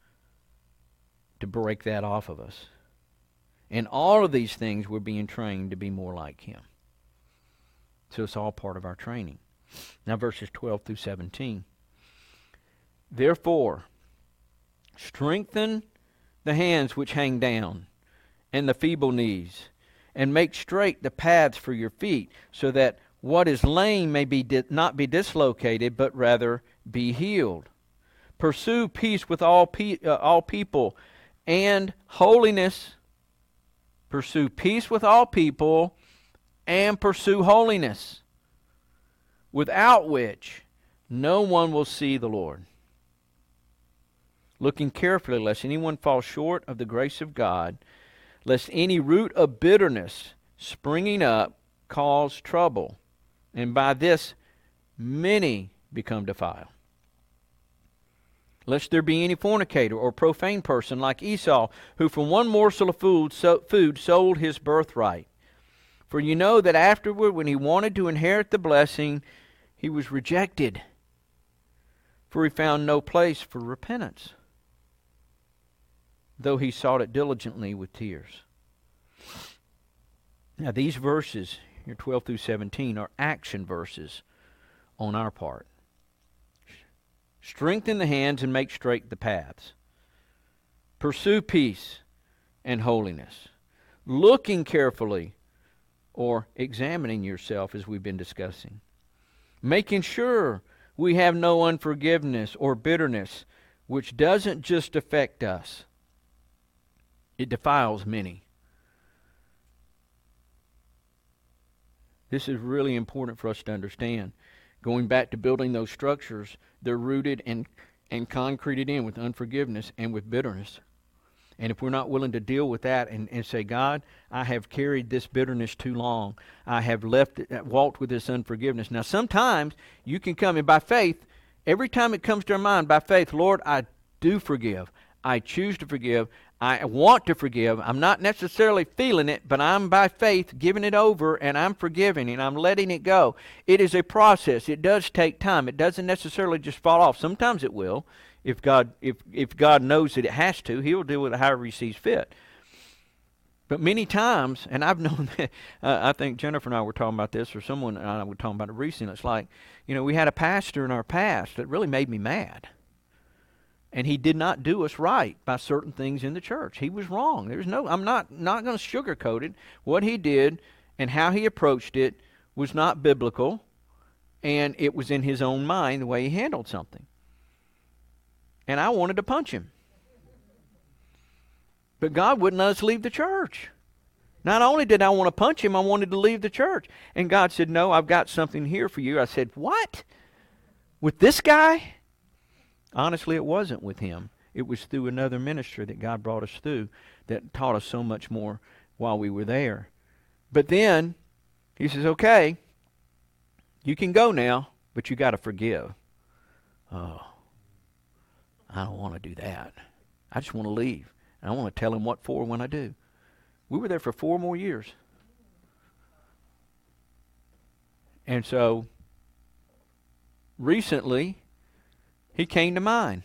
to break that off of us. And all of these things we're being trained to be more like Him. So it's all part of our training. Now verses 12 through 17. Therefore, strengthen the hands which hang down, and the feeble knees, and make straight the paths for your feet, so that what is lame may not be dislocated, but rather be healed. Pursue peace with all people, and holiness. Pursue peace with all people, and pursue holiness, without which no one will see the Lord. Looking carefully lest anyone fall short of the grace of God, lest any root of bitterness springing up cause trouble, and by this many become defiled. Lest there be any fornicator or profane person like Esau, who from one morsel of food sold his birthright. For you know that afterward, when he wanted to inherit the blessing, he was rejected, for he found no place for repentance, though he sought it diligently with tears. Now these verses, here 12 through 17, are action verses on our part. Strengthen the hands and make straight the paths. Pursue peace and holiness. Looking carefully or examining yourself, as we've been discussing. Making sure we have no unforgiveness or bitterness, which doesn't just affect us. It defiles many. This is really important for us to understand. Going back to building those structures, they're rooted and concreted in with unforgiveness and with bitterness. And if we're not willing to deal with that and say, God, I have carried this bitterness too long. I have walked with this unforgiveness. Now, sometimes you can come, and by faith, every time it comes to our mind, by faith, Lord, I do forgive. I choose to forgive. I want to forgive. I'm not necessarily feeling it, but I'm by faith giving it over, and I'm forgiving, and I'm letting it go. It is a process. It does take time. It doesn't necessarily just fall off. Sometimes it will. If God knows that it has to, He'll deal with it however He sees fit. But many times, and I've known that, I think Jennifer and I were talking about this, or someone and I were talking about it recently. It's like, we had a pastor in our past that really made me mad. And he did not do us right by certain things in the church. He was wrong. I'm not going to sugarcoat it. What he did and how he approached it was not biblical, and it was in his own mind the way he handled something. And I wanted to punch him. But God wouldn't let us leave the church. Not only did I want to punch him, I wanted to leave the church. And God said, no, I've got something here for you. I said, what? With this guy? Honestly, it wasn't with him. It was through another ministry that God brought us through that taught us so much more while we were there. But then he says, okay, you can go now, but you got to forgive. Oh, I don't want to do that. I just want to leave. I want to tell him what for when I do. We were there for 4 more years. And so recently, he came to mind.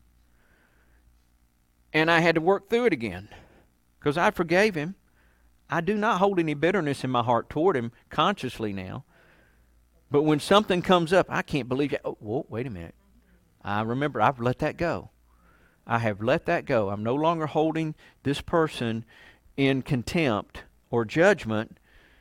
And I had to work through it again because I forgave him. I do not hold any bitterness in my heart toward him consciously now. But when something comes up, I can't believe it. Oh, whoa, wait a minute. I remember I've let that go. I have let that go. I'm no longer holding this person in contempt or judgment.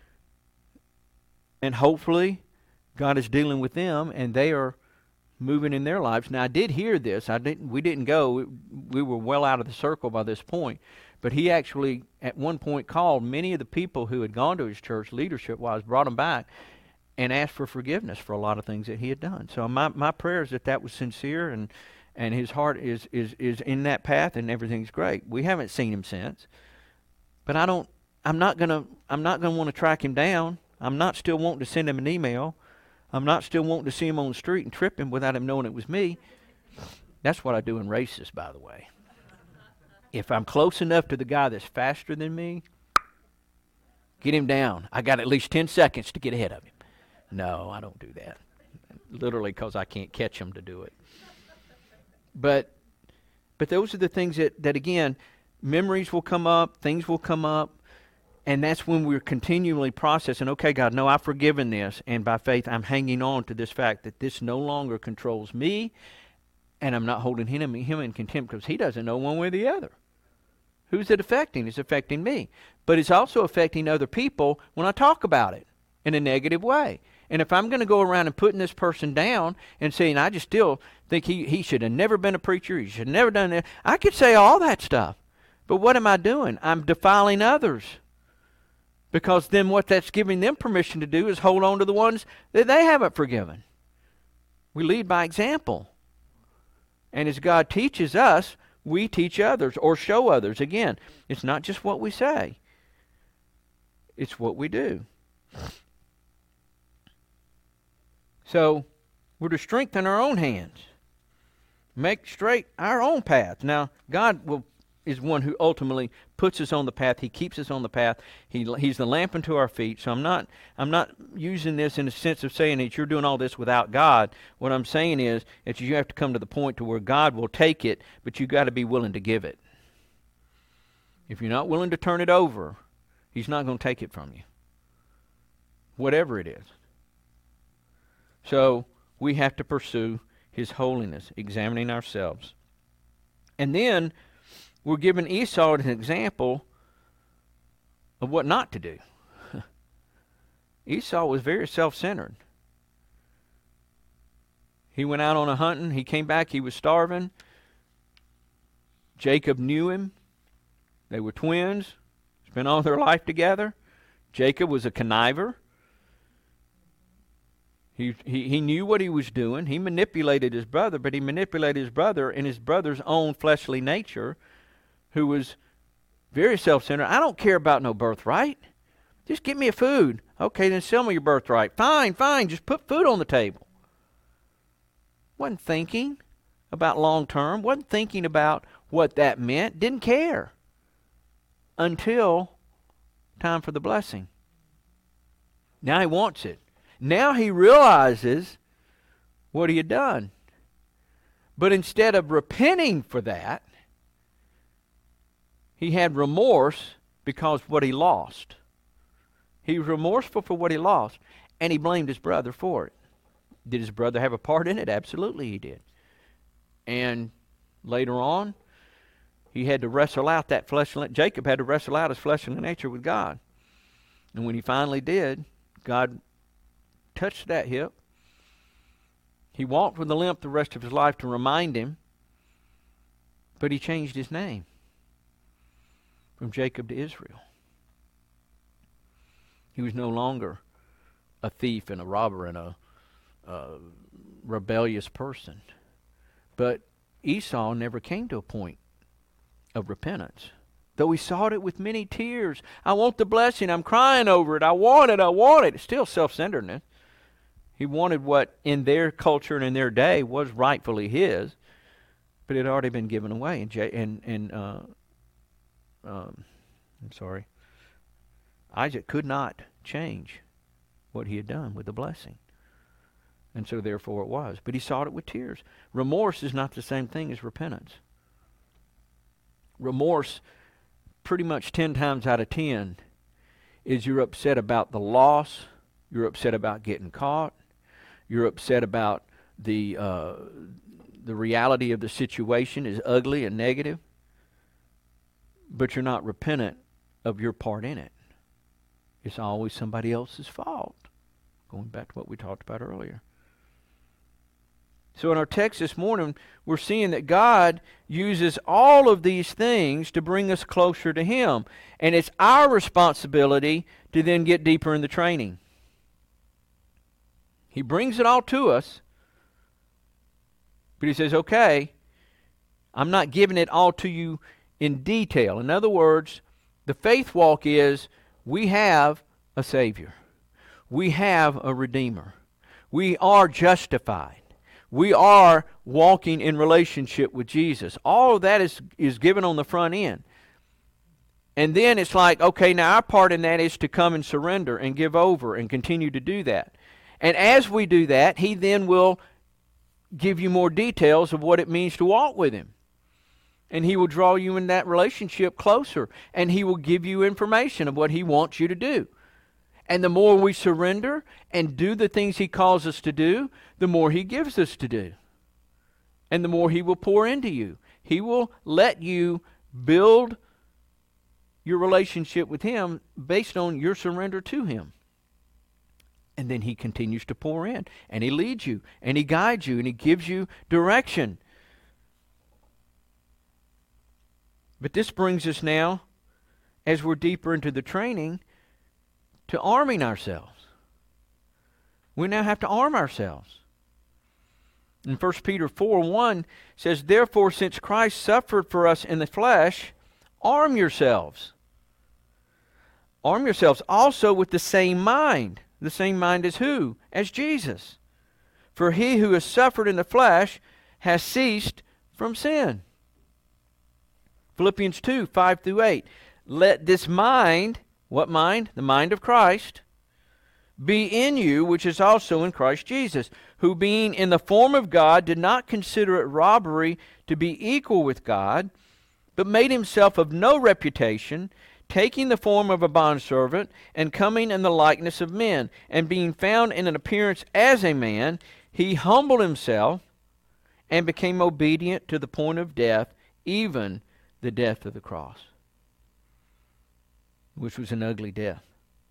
And hopefully God is dealing with them and they are moving in their lives. Now, I did hear this. We didn't go. We were well out of the circle by this point. But he actually, at one point, called many of the people who had gone to his church, leadership-wise, brought them back and asked for forgiveness for a lot of things that he had done. So my prayer is that was sincere and his heart is in that path and everything's great. We haven't seen him since. But I'm not gonna want to track him down. I'm not still wanting to send him an email. I'm not still wanting to see him on the street and trip him without him knowing it was me. That's what I do in races, by the way. If I'm close enough to the guy that's faster than me, get him down. I got at least 10 seconds to get ahead of him. No, I don't do that. Literally because I can't catch him to do it. But those are the things that again, memories will come up, things will come up. And that's when we're continually processing, okay, God, no, I've forgiven this. And by faith, I'm hanging on to this fact that this no longer controls me. And I'm not holding him in contempt because he doesn't know one way or the other. Who's it affecting? It's affecting me. But it's also affecting other people when I talk about it in a negative way. And if I'm going to go around and putting this person down and saying, I just still think he should have never been a preacher, he should have never done that, I could say all that stuff. But what am I doing? I'm defiling others. Because then what that's giving them permission to do is hold on to the ones that they haven't forgiven. We lead by example. And as God teaches us, we teach others or show others. Again, it's not just what we say. It's what we do. So, we're to strengthen our own hands. Make straight our own path. Now, God is one who ultimately puts us on the path. He keeps us on the path. He's the lamp unto our feet. So I'm not using this in the sense of saying that you're doing all this without God. What I'm saying is that you have to come to the point to where God will take it, but you got to be willing to give it. If you're not willing to turn it over, He's not going to take it from you. Whatever it is. So we have to pursue His holiness, examining ourselves. And then we're given Esau as an example of what not to do. Esau was very self-centered. He went out on a hunting. He came back. He was starving. Jacob knew him. They were twins. Spent all their life together. Jacob was a conniver. He knew what he was doing. He manipulated his brother, but he manipulated his brother in his brother's own fleshly nature who was very self-centered. I don't care about no birthright. Just give me a food. Okay, then sell me your birthright. Fine, just put food on the table. Wasn't thinking about long term. Wasn't thinking about what that meant. Didn't care until time for the blessing. Now he wants it. Now he realizes what he had done. But instead of repenting for that, he had remorse because of what he lost. He was remorseful for what he lost, and he blamed his brother for it. Did his brother have a part in it? Absolutely he did. And later on, he had to wrestle out that fleshly, Jacob had to wrestle out his fleshly nature with God. And when he finally did, God touched that hip. He walked with a limp the rest of his life to remind him, but he changed his name from Jacob to Israel. He was no longer a thief and a robber and a rebellious person. But Esau never came to a point of repentance, though he sought it with many tears. I want the blessing. I'm crying over it. I want it. It's still self-centeredness. He wanted what in their culture and in their day was rightfully his, but it had already been given away. Isaac could not change what he had done with the blessing. And so therefore it was. But he sought it with tears. Remorse is not the same thing as repentance. Remorse, pretty much 10 times out of 10, is you're upset about the loss, you're upset about getting caught, you're upset about the reality of the situation is ugly and negative, but you're not repentant of your part in it. It's always somebody else's fault. Going back to what we talked about earlier. So in our text this morning, we're seeing that God uses all of these things to bring us closer to Him. And it's our responsibility to then get deeper in the training. He brings it all to us, but He says, okay, I'm not giving it all to you in detail. In other words, the faith walk is we have a Savior. We have a Redeemer. We are justified. We are walking in relationship with Jesus. All of that is given on the front end. And then it's like, okay, now our part in that is to come and surrender and give over and continue to do that. And as we do that, He then will give you more details of what it means to walk with Him. And He will draw you in that relationship closer. And He will give you information of what He wants you to do. And the more we surrender and do the things He calls us to do, the more He gives us to do. And the more He will pour into you. He will let you build your relationship with Him based on your surrender to Him. And then He continues to pour in. And He leads you. And He guides you. And He gives you direction. But this brings us now, as we're deeper into the training, to arming ourselves. We now have to arm ourselves. In 1 Peter 4:1 says, therefore, since Christ suffered for us in the flesh, arm yourselves. Arm yourselves also with the same mind. The same mind as who? As Jesus. For he who has suffered in the flesh has ceased from sin. Philippians 2:5-8. Let this mind, what mind? The mind of Christ, be in you, which is also in Christ Jesus, who being in the form of God did not consider it robbery to be equal with God, but made himself of no reputation, taking the form of a bondservant, and coming in the likeness of men, and being found in an appearance as a man, he humbled himself and became obedient to the point of death, even the death of the cross, which was an ugly death.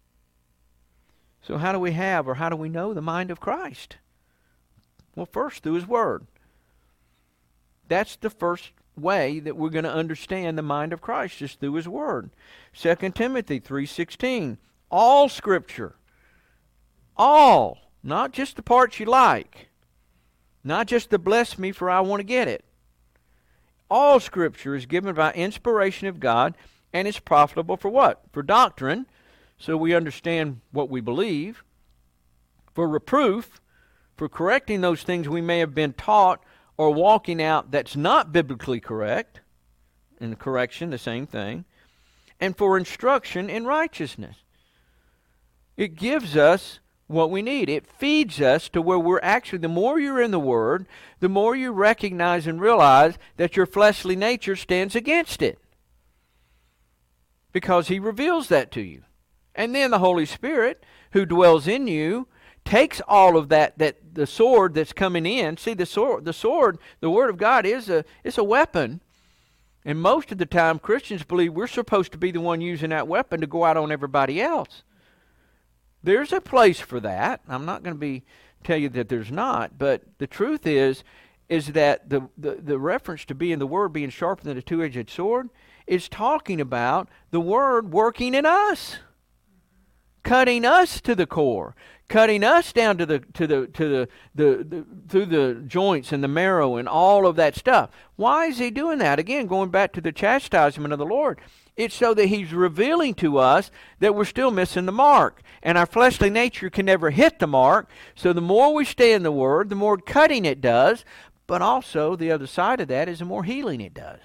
So how do we have, or how do we know the mind of Christ? Well, first, through His Word. That's the first way that we're going to understand the mind of Christ, just through His Word. 2 Timothy 3:16. All Scripture. All. Not just the parts you like. Not just the bless me for I want to get it. All Scripture is given by inspiration of God and is profitable for what? For doctrine, so we understand what we believe. For reproof, for correcting those things we may have been taught or walking out that's not biblically correct. And correction, the same thing. And for instruction in righteousness. It gives us what we need. It feeds us to where we're actually, the more you're in the Word, the more you recognize and realize that your fleshly nature stands against it. Because He reveals that to you. And then the Holy Spirit, who dwells in you, takes all of that the sword that's coming in. See, the sword, the Word of God it's a weapon. And most of the time, Christians believe we're supposed to be the one using that weapon to go out on everybody else. There's a place for that. I'm not going to tell you that there's not, but the truth is that the reference to being the Word being sharper than a two-edged sword is talking about the Word working in us, cutting us to the core, cutting us down to the through the joints and the marrow and all of that stuff. Why is He doing that? Again, going back to the chastisement of the Lord. It's so that He's revealing to us that we're still missing the mark. And our fleshly nature can never hit the mark. So the more we stay in the Word, the more cutting it does. But also, the other side of that is the more healing it does.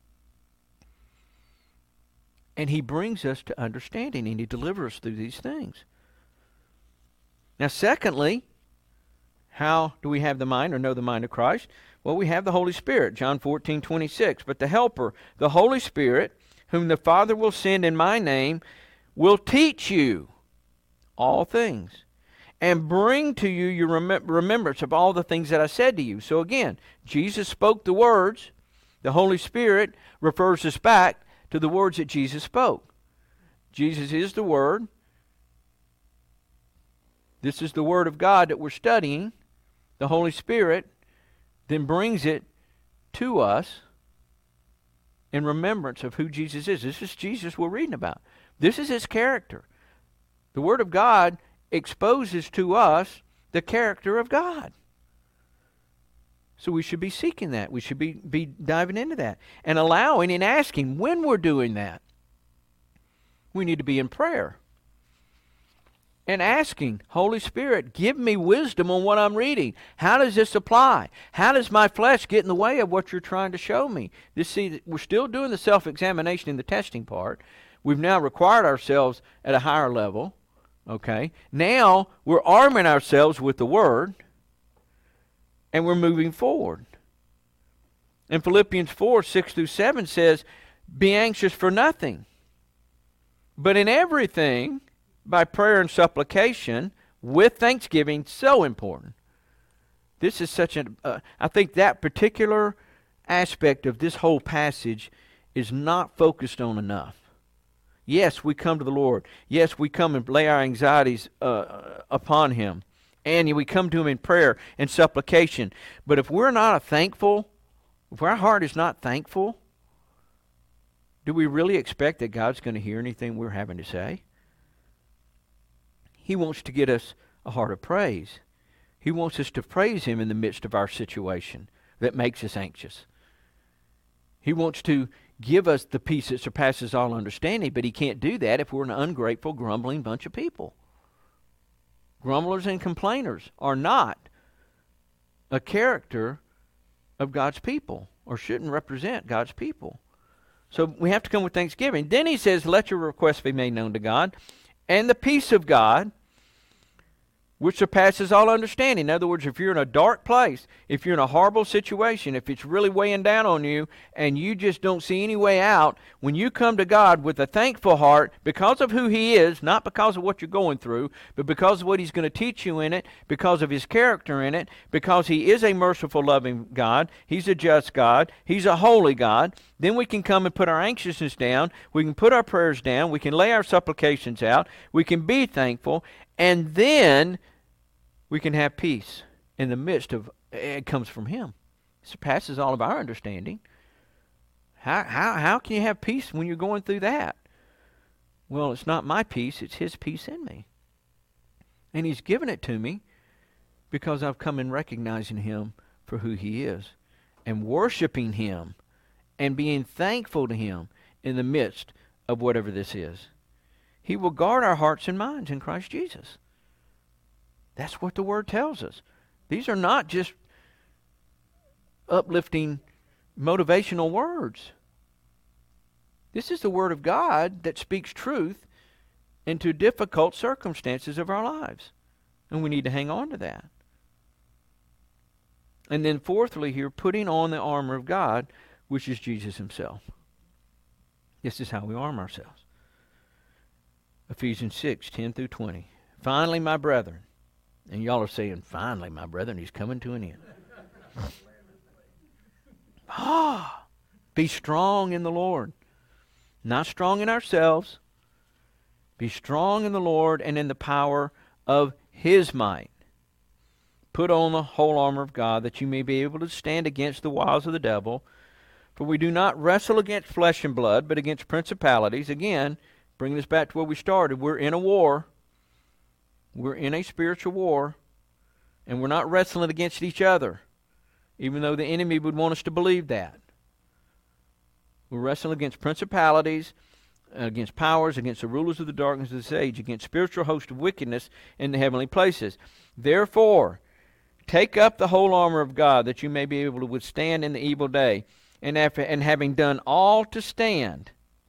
And He brings us to understanding, and He delivers us through these things. Now, secondly, how do we have the mind or know the mind of Christ? Well, we have the Holy Spirit, John 14:26. But the Helper, the Holy Spirit, whom the Father will send in my name, will teach you all things and bring to you your remembrance of all the things that I said to you. So again, Jesus spoke the words. The Holy Spirit refers us back to the words that Jesus spoke. Jesus is the Word. This is the Word of God that we're studying. The Holy Spirit then brings it to us in remembrance of who Jesus is. This is Jesus we're reading about. This is His character. The Word of God exposes to us the character of God. So we should be seeking that. We should be diving into that and allowing and asking when we're doing that. We need to be in prayer and asking, Holy Spirit, give me wisdom on what I'm reading. How does this apply? How does my flesh get in the way of what you're trying to show me? We're still doing the self-examination in the testing part. We've now required ourselves at a higher level. Okay? Now we're arming ourselves with the Word, and we're moving forward. And Philippians 4:6-7 says, be anxious for nothing, but in everything, by prayer and supplication, with thanksgiving. So important. This is such I think that particular aspect of this whole passage is not focused on enough. Yes, we come to the Lord. Yes, we come and lay our anxieties upon Him. And we come to Him in prayer and supplication. But if we're not thankful, if our heart is not thankful, do we really expect that God's going to hear anything we're having to say? He wants to get us a heart of praise. He wants us to praise Him in the midst of our situation that makes us anxious. He wants to give us the peace that surpasses all understanding, but He can't do that if we're an ungrateful, grumbling bunch of people. Grumblers and complainers are not a character of God's people, or shouldn't represent God's people. So we have to come with thanksgiving. Then He says, let your requests be made known to God. And the peace of God, which surpasses all understanding. In other words, if you're in a dark place, if you're in a horrible situation, if it's really weighing down on you and you just don't see any way out, when you come to God with a thankful heart because of who He is, not because of what you're going through, but because of what He's going to teach you in it, because of His character in it, because He is a merciful, loving God, He's a just God, He's a holy God, then we can come and put our anxiousness down, we can put our prayers down, we can lay our supplications out, we can be thankful, and then we can have peace in the midst of it. Comes from Him. It surpasses all of our understanding. How can you have peace when you're going through that? Well, it's not my peace, it's His peace in me. And He's given it to me because I've come in recognizing Him for who He is and worshiping Him and being thankful to Him in the midst of whatever this is. He will guard our hearts and minds in Christ Jesus. That's what the Word tells us. These are not just uplifting, motivational words. This is the Word of God that speaks truth into difficult circumstances of our lives. And we need to hang on to that. And then fourthly here, putting on the armor of God, which is Jesus Himself. This is how we arm ourselves. Ephesians 6:10-20. Finally, my brethren. And y'all are saying, finally, my brethren, He's coming to an end. Be strong in the Lord. Not strong in ourselves. Be strong in the Lord and in the power of His might. Put on the whole armor of God, that you may be able to stand against the wiles of the devil. For we do not wrestle against flesh and blood, but against principalities. Again, bringing us back to where we started. We're in a war. We're in a spiritual war. And we're not wrestling against each other, even though the enemy would want us to believe that. We're wrestling against principalities, against powers, against the rulers of the darkness of this age, against spiritual hosts of wickedness in the heavenly places. Therefore, take up the whole armor of God, that you may be able to withstand in the evil day. And having done all to stand,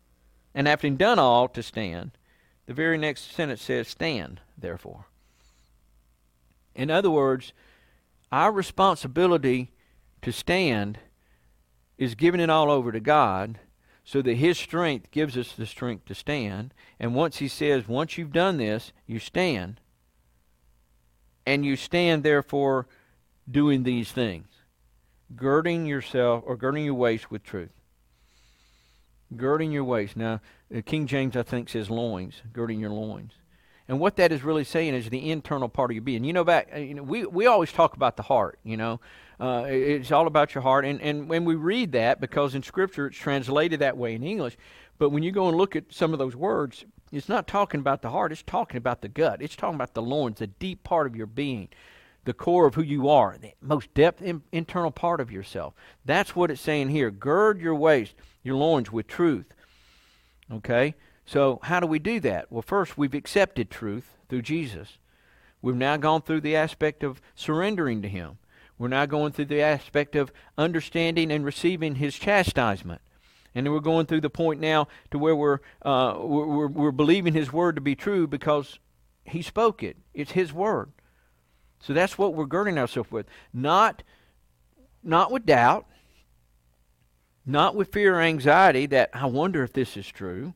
the very next sentence says, stand, therefore. In other words, our responsibility to stand is giving it all over to God, so that His strength gives us the strength to stand. And once He says, once you've done this, you stand. And you stand, therefore, doing these things. Girding yourself, or girding your waist with truth. Girding your waist. Now, King James, I think, says loins. Girding your loins. And what that is really saying is the internal part of your being. We always talk about the heart, it's all about your heart. And when we read that, because in Scripture it's translated that way in English, but when you go and look at some of those words, it's not talking about the heart, it's talking about the gut. It's talking about the loins, the deep part of your being, the core of who you are, the most depth internal part of yourself. That's what it's saying here. Gird your waist, your loins with truth. Okay? So how do we do that? Well, first, we've accepted truth through Jesus. We've now gone through the aspect of surrendering to Him. We're now going through the aspect of understanding and receiving His chastisement. And then we're going through the point now to where we're believing His Word to be true because He spoke it. It's His Word. So that's what we're girding ourselves with. Not with doubt, not with fear or anxiety that I wonder if this is true.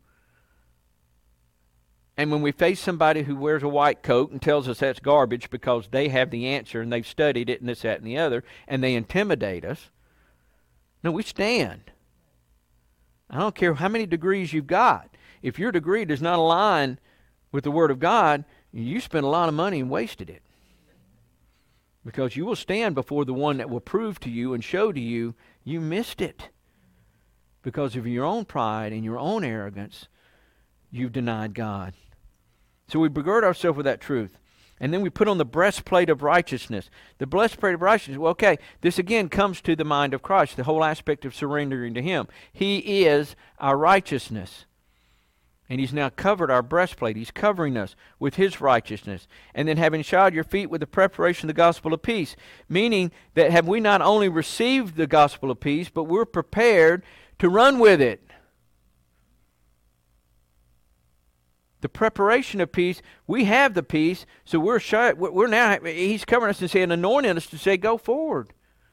And when we face somebody who wears a white coat and tells us that's garbage because they have the answer and they've studied it and this, that, and the other, and they intimidate us, no, we stand. I don't care how many degrees you've got. If your degree does not align with the Word of God, you spent a lot of money and wasted it. Because you will stand before the one that will prove to you and show to you you missed it. Because of your own pride and your own arrogance, you've denied God. So we begird ourselves with that truth. And then we put on the breastplate of righteousness. The breastplate of righteousness, well, okay, this again comes to the mind of Christ, the whole aspect of surrendering to Him. He is our righteousness. And He's now covered our breastplate. He's covering us with His righteousness. And then having shod your feet with the preparation of the gospel of peace. Meaning that have we not only received the gospel of peace, but we're prepared to run with it. The preparation of peace, we have the peace, so we're now, He's covering us and saying, anointing us to say, go forward.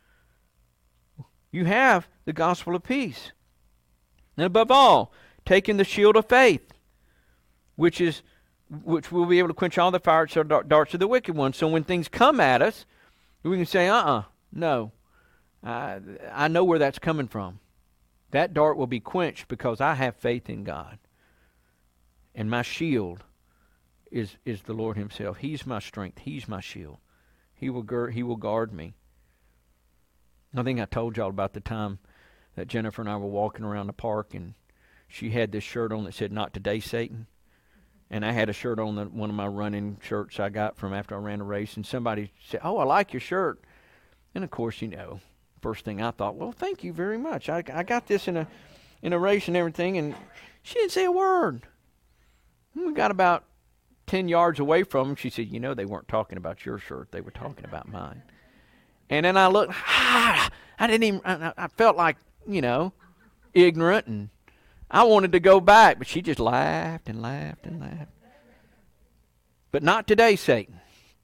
You have the gospel of peace. And above all, taking the shield of faith, which will be able to quench all the fiery darts of the wicked one. So when things come at us, we can say, no, I know where that's coming from. That dart will be quenched because I have faith in God. And my shield is the Lord Himself. He's my strength. He's my shield. He will guard me. I think I told y'all about the time that Jennifer and I were walking around the park and she had this shirt on that said, "Not today, Satan." And I had a shirt on, one of my running shirts I got from after I ran a race. And somebody said, "Oh, I like your shirt." And of course, first thing I thought. Well, thank you very much. I got this in a race and everything, and she didn't say a word. We got about 10 yards away from him. She said, you know, they weren't talking about your shirt. They were talking about mine. And then I looked, I felt like, you know, ignorant, and I wanted to go back, but she just laughed and laughed and laughed. But not today, Satan.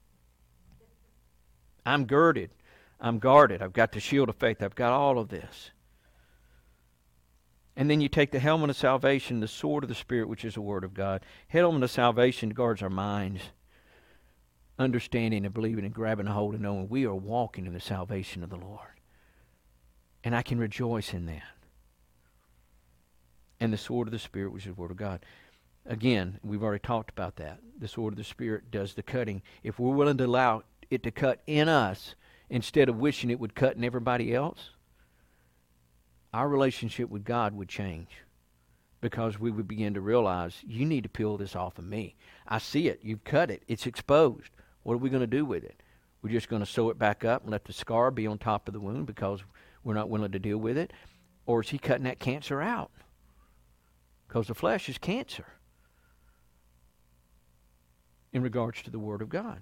I'm girded. I'm guarded. I've got the shield of faith. I've got all of this. And then you take the helmet of salvation, the sword of the Spirit, which is the Word of God. Helmet of salvation guards our minds, understanding and believing and grabbing a hold and knowing we are walking in the salvation of the Lord. And I can rejoice in that. And the sword of the Spirit, which is the Word of God. Again, we've already talked about that. The sword of the Spirit does the cutting. If we're willing to allow it to cut in us instead of wishing it would cut in everybody else, our relationship with God would change, because we would begin to realize, you need to peel this off of me. I see it. You've cut it. It's exposed. What are we going to do with it? We're just going to sew it back up and let the scar be on top of the wound because we're not willing to deal with it? Or is he cutting that cancer out? Because the flesh is cancer in regards to the Word of God.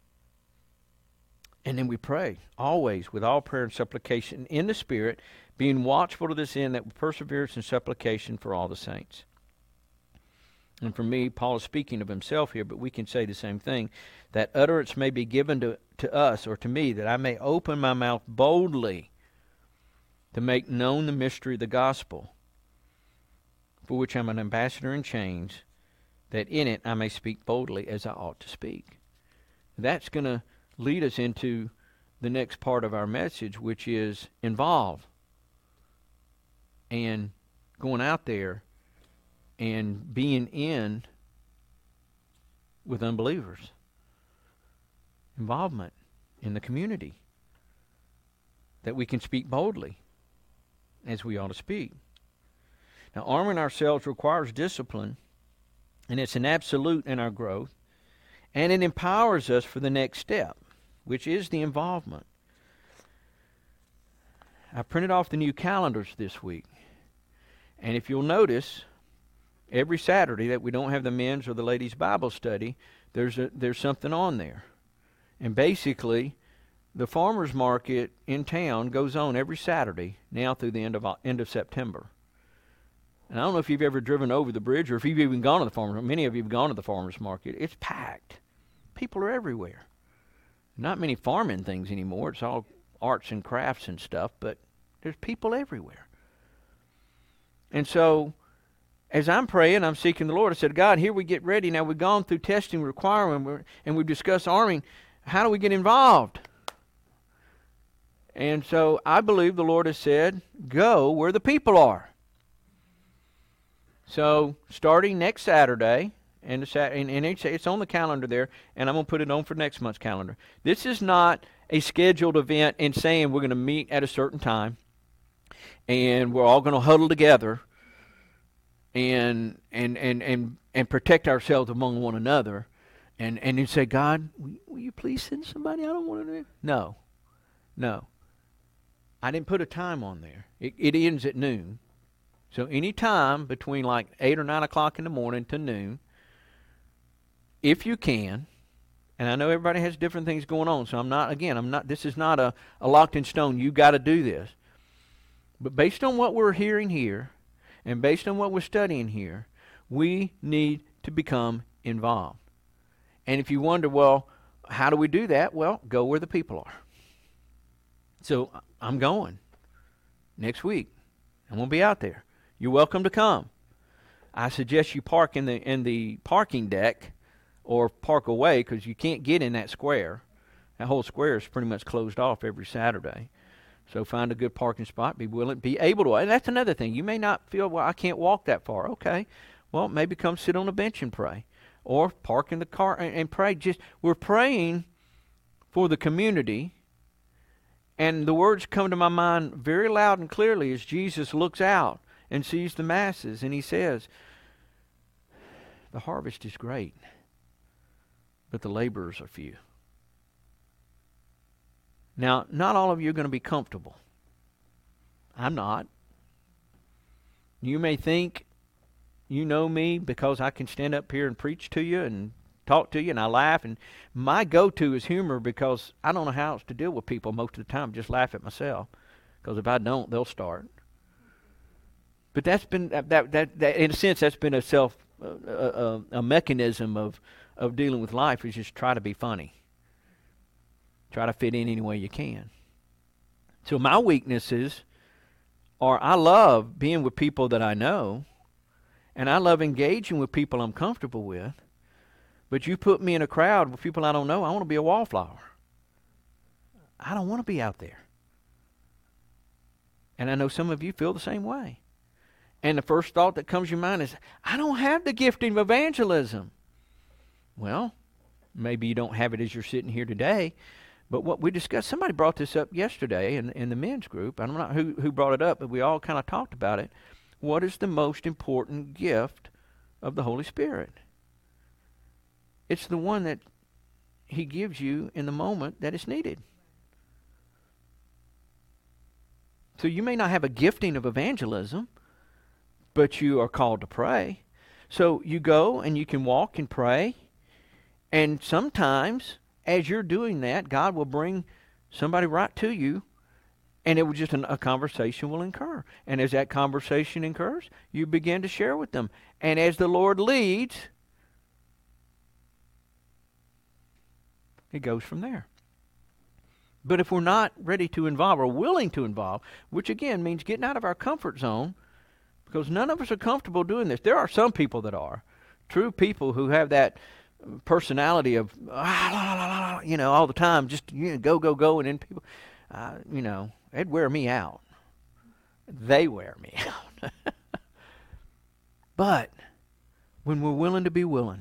And then we pray, always, with all prayer and supplication in the Spirit, being watchful to this end, that with perseverance and supplication for all the saints. And for me, Paul is speaking of himself here, but we can say the same thing, that utterance may be given to us, or to me, that I may open my mouth boldly to make known the mystery of the gospel, for which I'm an ambassador in chains, that in it I may speak boldly as I ought to speak. That's going to lead us into the next part of our message, which is involve, and going out there and being in with unbelievers. Involvement in the community, that we can speak boldly as we ought to speak. Now, arming ourselves requires discipline, and it's an absolute in our growth, and it empowers us for the next step, which is the involvement. I printed off the new calendars this week, and if you'll notice, every Saturday that we don't have the men's or the ladies' Bible study, there's something on there. And basically, the farmers market in town goes on every Saturday now through the end of September. And I don't know if you've ever driven over the bridge or if you've even gone to the farmers market. Many of you have gone to the farmers market. It's packed. People are everywhere. Not many farming things anymore. It's all arts and crafts and stuff, but there's people everywhere. And so, as I'm praying, I'm seeking the Lord. I said, God, here we get ready. Now we've gone through testing requirement, and we've discussed arming. How do we get involved? And so I believe the Lord has said, go where the people are. So starting next Saturday, and it's on the calendar there, and I'm going to put it on for next month's calendar. This is not a scheduled event and saying we're going to meet at a certain time, and we're all going to huddle together and protect ourselves among one another, and then say, God, will you please send somebody? I don't want to do it. No. I didn't put a time on there. It ends at noon. So any time between like 8 or 9 o'clock in the morning to noon, if you can, and I know everybody has different things going on, so this is not a locked in stone, you got to do this. But based on what we're hearing here, and based on what we're studying here, we need to become involved. And if you wonder, well, how do we do that? Well, go where the people are. So I'm going next week. I'm going to be out there. You're welcome to come. I suggest you park in the parking deck or park away, because you can't get in that square. That whole square is pretty much closed off every Saturday. So find a good parking spot, be able to. And that's another thing. You may not feel, well, I can't walk that far. Okay. Well, maybe come sit on a bench and pray. Or park in the car and pray. We're praying for the community. And the words come to my mind very loud and clearly as Jesus looks out and sees the masses, and he says, the harvest is great, but the laborers are few. Now, not all of you are going to be comfortable. I'm not. You may think you know me because I can stand up here and preach to you and talk to you, and I laugh. And my go-to is humor because I don't know how else to deal with people most of the time. Just laugh at myself, because if I don't, they'll start. But that's been that in a sense that's been a mechanism of dealing with life, is just try to be funny, try to fit in any way you can. So my weaknesses are I love being with people that I know, and I love engaging with people I'm comfortable with. But you put me in a crowd with people I don't know, I want to be a wallflower. I don't want to be out there. And I know some of you feel the same way. And the first thought that comes to your mind is, I don't have the gifting of evangelism. Well, maybe you don't have it as you're sitting here today. But what we discussed, somebody brought this up yesterday in the men's group. I don't know who brought it up, but we all kind of talked about it. What is the most important gift of the Holy Spirit? It's the one that He gives you in the moment that it's needed. So you may not have a gifting of evangelism, but you are called to pray. So you go and you can walk and pray. And sometimes, as you're doing that, God will bring somebody right to you, and it will just a conversation will occur. And as that conversation occurs, you begin to share with them. And as the Lord leads, it goes from there. But if we're not ready to involve or willing to involve, which again means getting out of our comfort zone, because none of us are comfortable doing this. There are some people that are. True people who have that personality of, all the time, just go, and then people, it'd wear me out. They wear me out. But when we're willing to be willing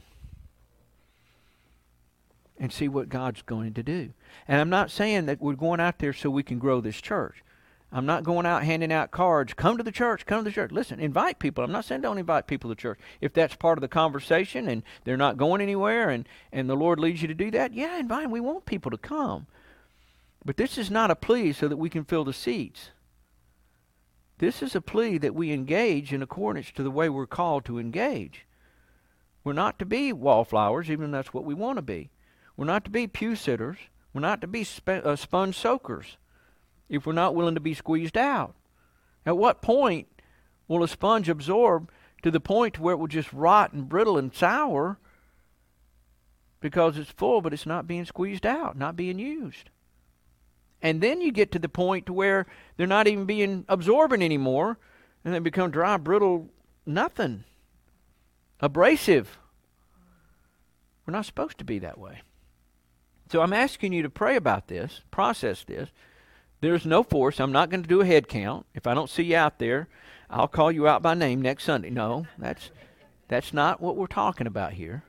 and see what God's going to do. And I'm not saying that we're going out there so we can grow this church. I'm not going out handing out cards, come to the church, come to the church. Listen, invite people. I'm not saying don't invite people to church. If that's part of the conversation and they're not going anywhere and the Lord leads you to do that, yeah, invite them. We want people to come. But this is not a plea so that we can fill the seats. This is a plea that we engage in accordance to the way we're called to engage. We're not to be wallflowers, even though that's what we want to be. We're not to be pew sitters. We're not to be sponge soakers if we're not willing to be squeezed out. At what point will a sponge absorb to the point to where it will just rot and brittle and sour because it's full, but it's not being squeezed out, not being used? And then you get to the point to where they're not even being absorbent anymore, and they become dry, brittle, nothing. Abrasive. We're not supposed to be that way. So I'm asking you to pray about this, process this. There's no force. I'm not going to do a head count. If I don't see you out there, I'll call you out by name next Sunday. No, that's not what we're talking about here.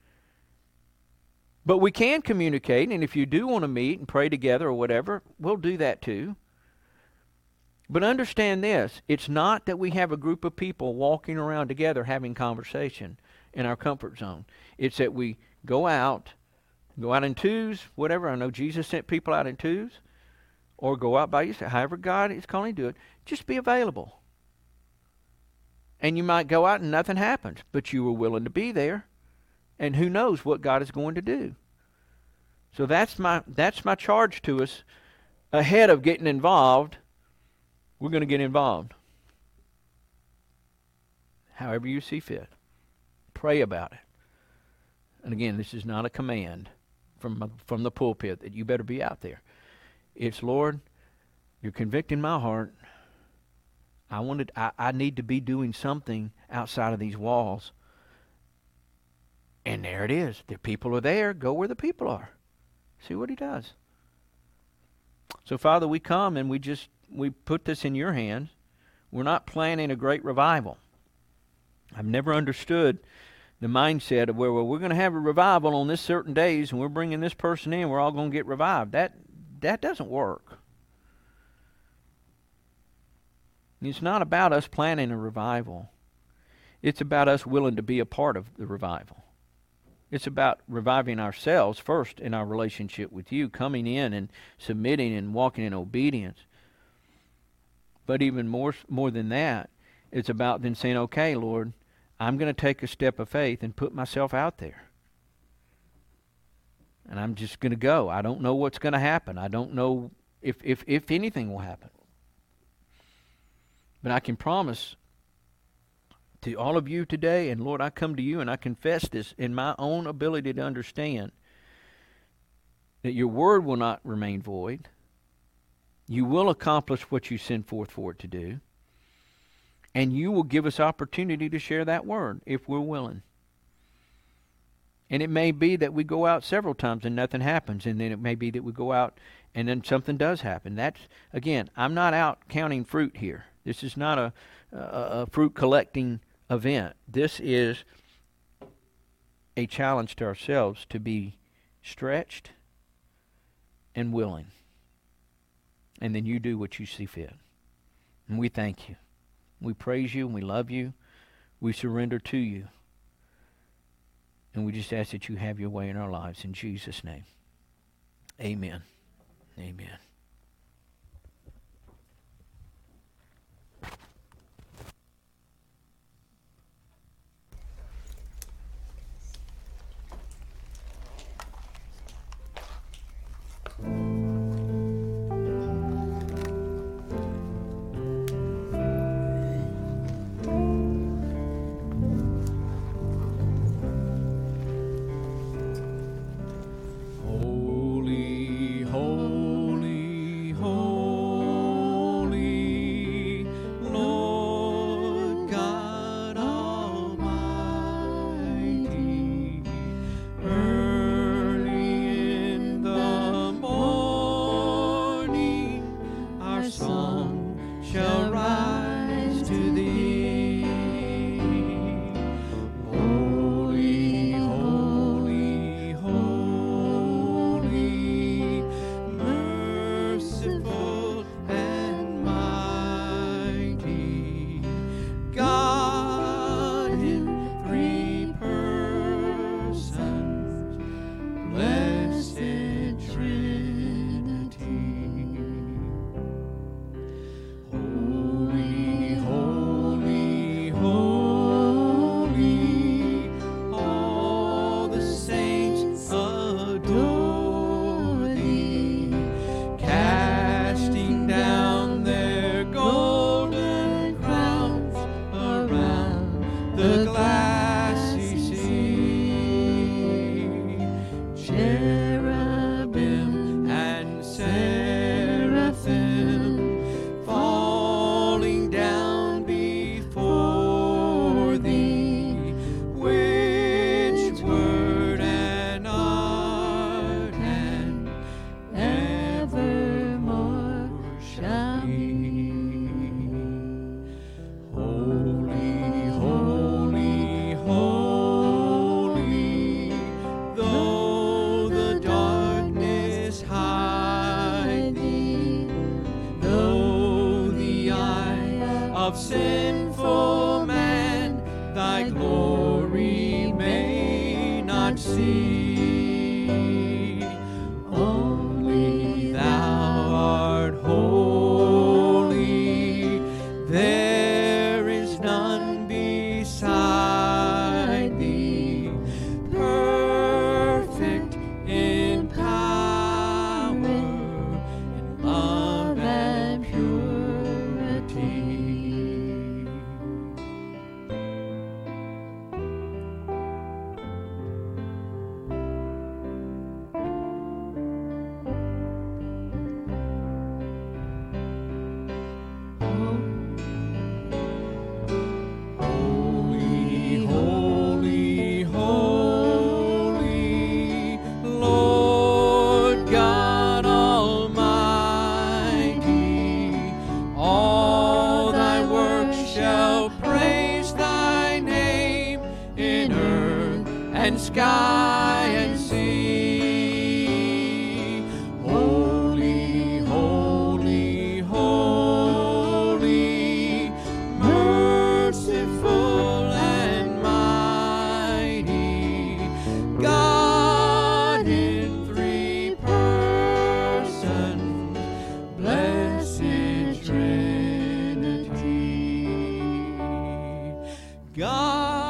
But we can communicate, and if you do want to meet and pray together or whatever, we'll do that too. But understand this, it's not that we have a group of people walking around together having conversation in our comfort zone. It's that we go out in twos, whatever. I know Jesus sent people out in twos. Or go out by yourself. However God is calling you to do it, just be available. And you might go out and nothing happens, but you were willing to be there. And who knows what God is going to do. So that's my charge to us. Ahead of getting involved, we're going to get involved. However you see fit. Pray about it. And again, this is not a command from the pulpit that you better be out there. It's, Lord, you're convicting my heart. I need to be doing something outside of these walls. And there it is. The people are there. Go where the people are. See what He does. So, Father, we come and we put this in your hands. We're not planning a great revival. I've never understood the mindset of where, well, we're going to have a revival on this certain days and we're bringing this person in, we're all going to get revived. That doesn't work. It's not about us planning a revival. It's about us willing to be a part of the revival. It's about reviving ourselves first in our relationship with you, coming in and submitting and walking in obedience. But even more than that, it's about then saying, okay, Lord, I'm going to take a step of faith and put myself out there. And I'm just going to go. I don't know what's going to happen. I don't know if anything will happen. But I can promise to all of you today, and Lord, I come to you and I confess this in my own ability to understand, that your word will not remain void. You will accomplish what you send forth for it to do. And you will give us opportunity to share that word if we're willing. And it may be that we go out several times and nothing happens. And then it may be that we go out and then something does happen. That's, again, I'm not out counting fruit here. This is not a fruit collecting event. This is a challenge to ourselves to be stretched and willing. And then you do what you see fit. And we thank you. We praise you and we love you. We surrender to you. And we just ask that you have your way in our lives. In Jesus' name. Amen. Amen. Holy, holy, holy, Lord God Almighty. Early in the morning, our song shall rise to thee. Holy, holy, holy, merciful and mighty, God in three persons, blessed Trinity. Holy, holy, holy, all the saints adore thee, casting down their golden crowns around the glassy sea. Cherubim and seraphim falling down before thee, which word and art and evermore shall be. Holy, holy, holy, though the darkness hide thee, though the eye of sinful man thy glory may not see. Only thou art holy, there is none beside thee, perfect in power, in love and purity. Holy, holy, holy, Lord God Almighty, all thy works shall praise thy name in earth and sky and sea. Holy, holy, holy, merciful and mighty, God in three persons, blessed Trinity. God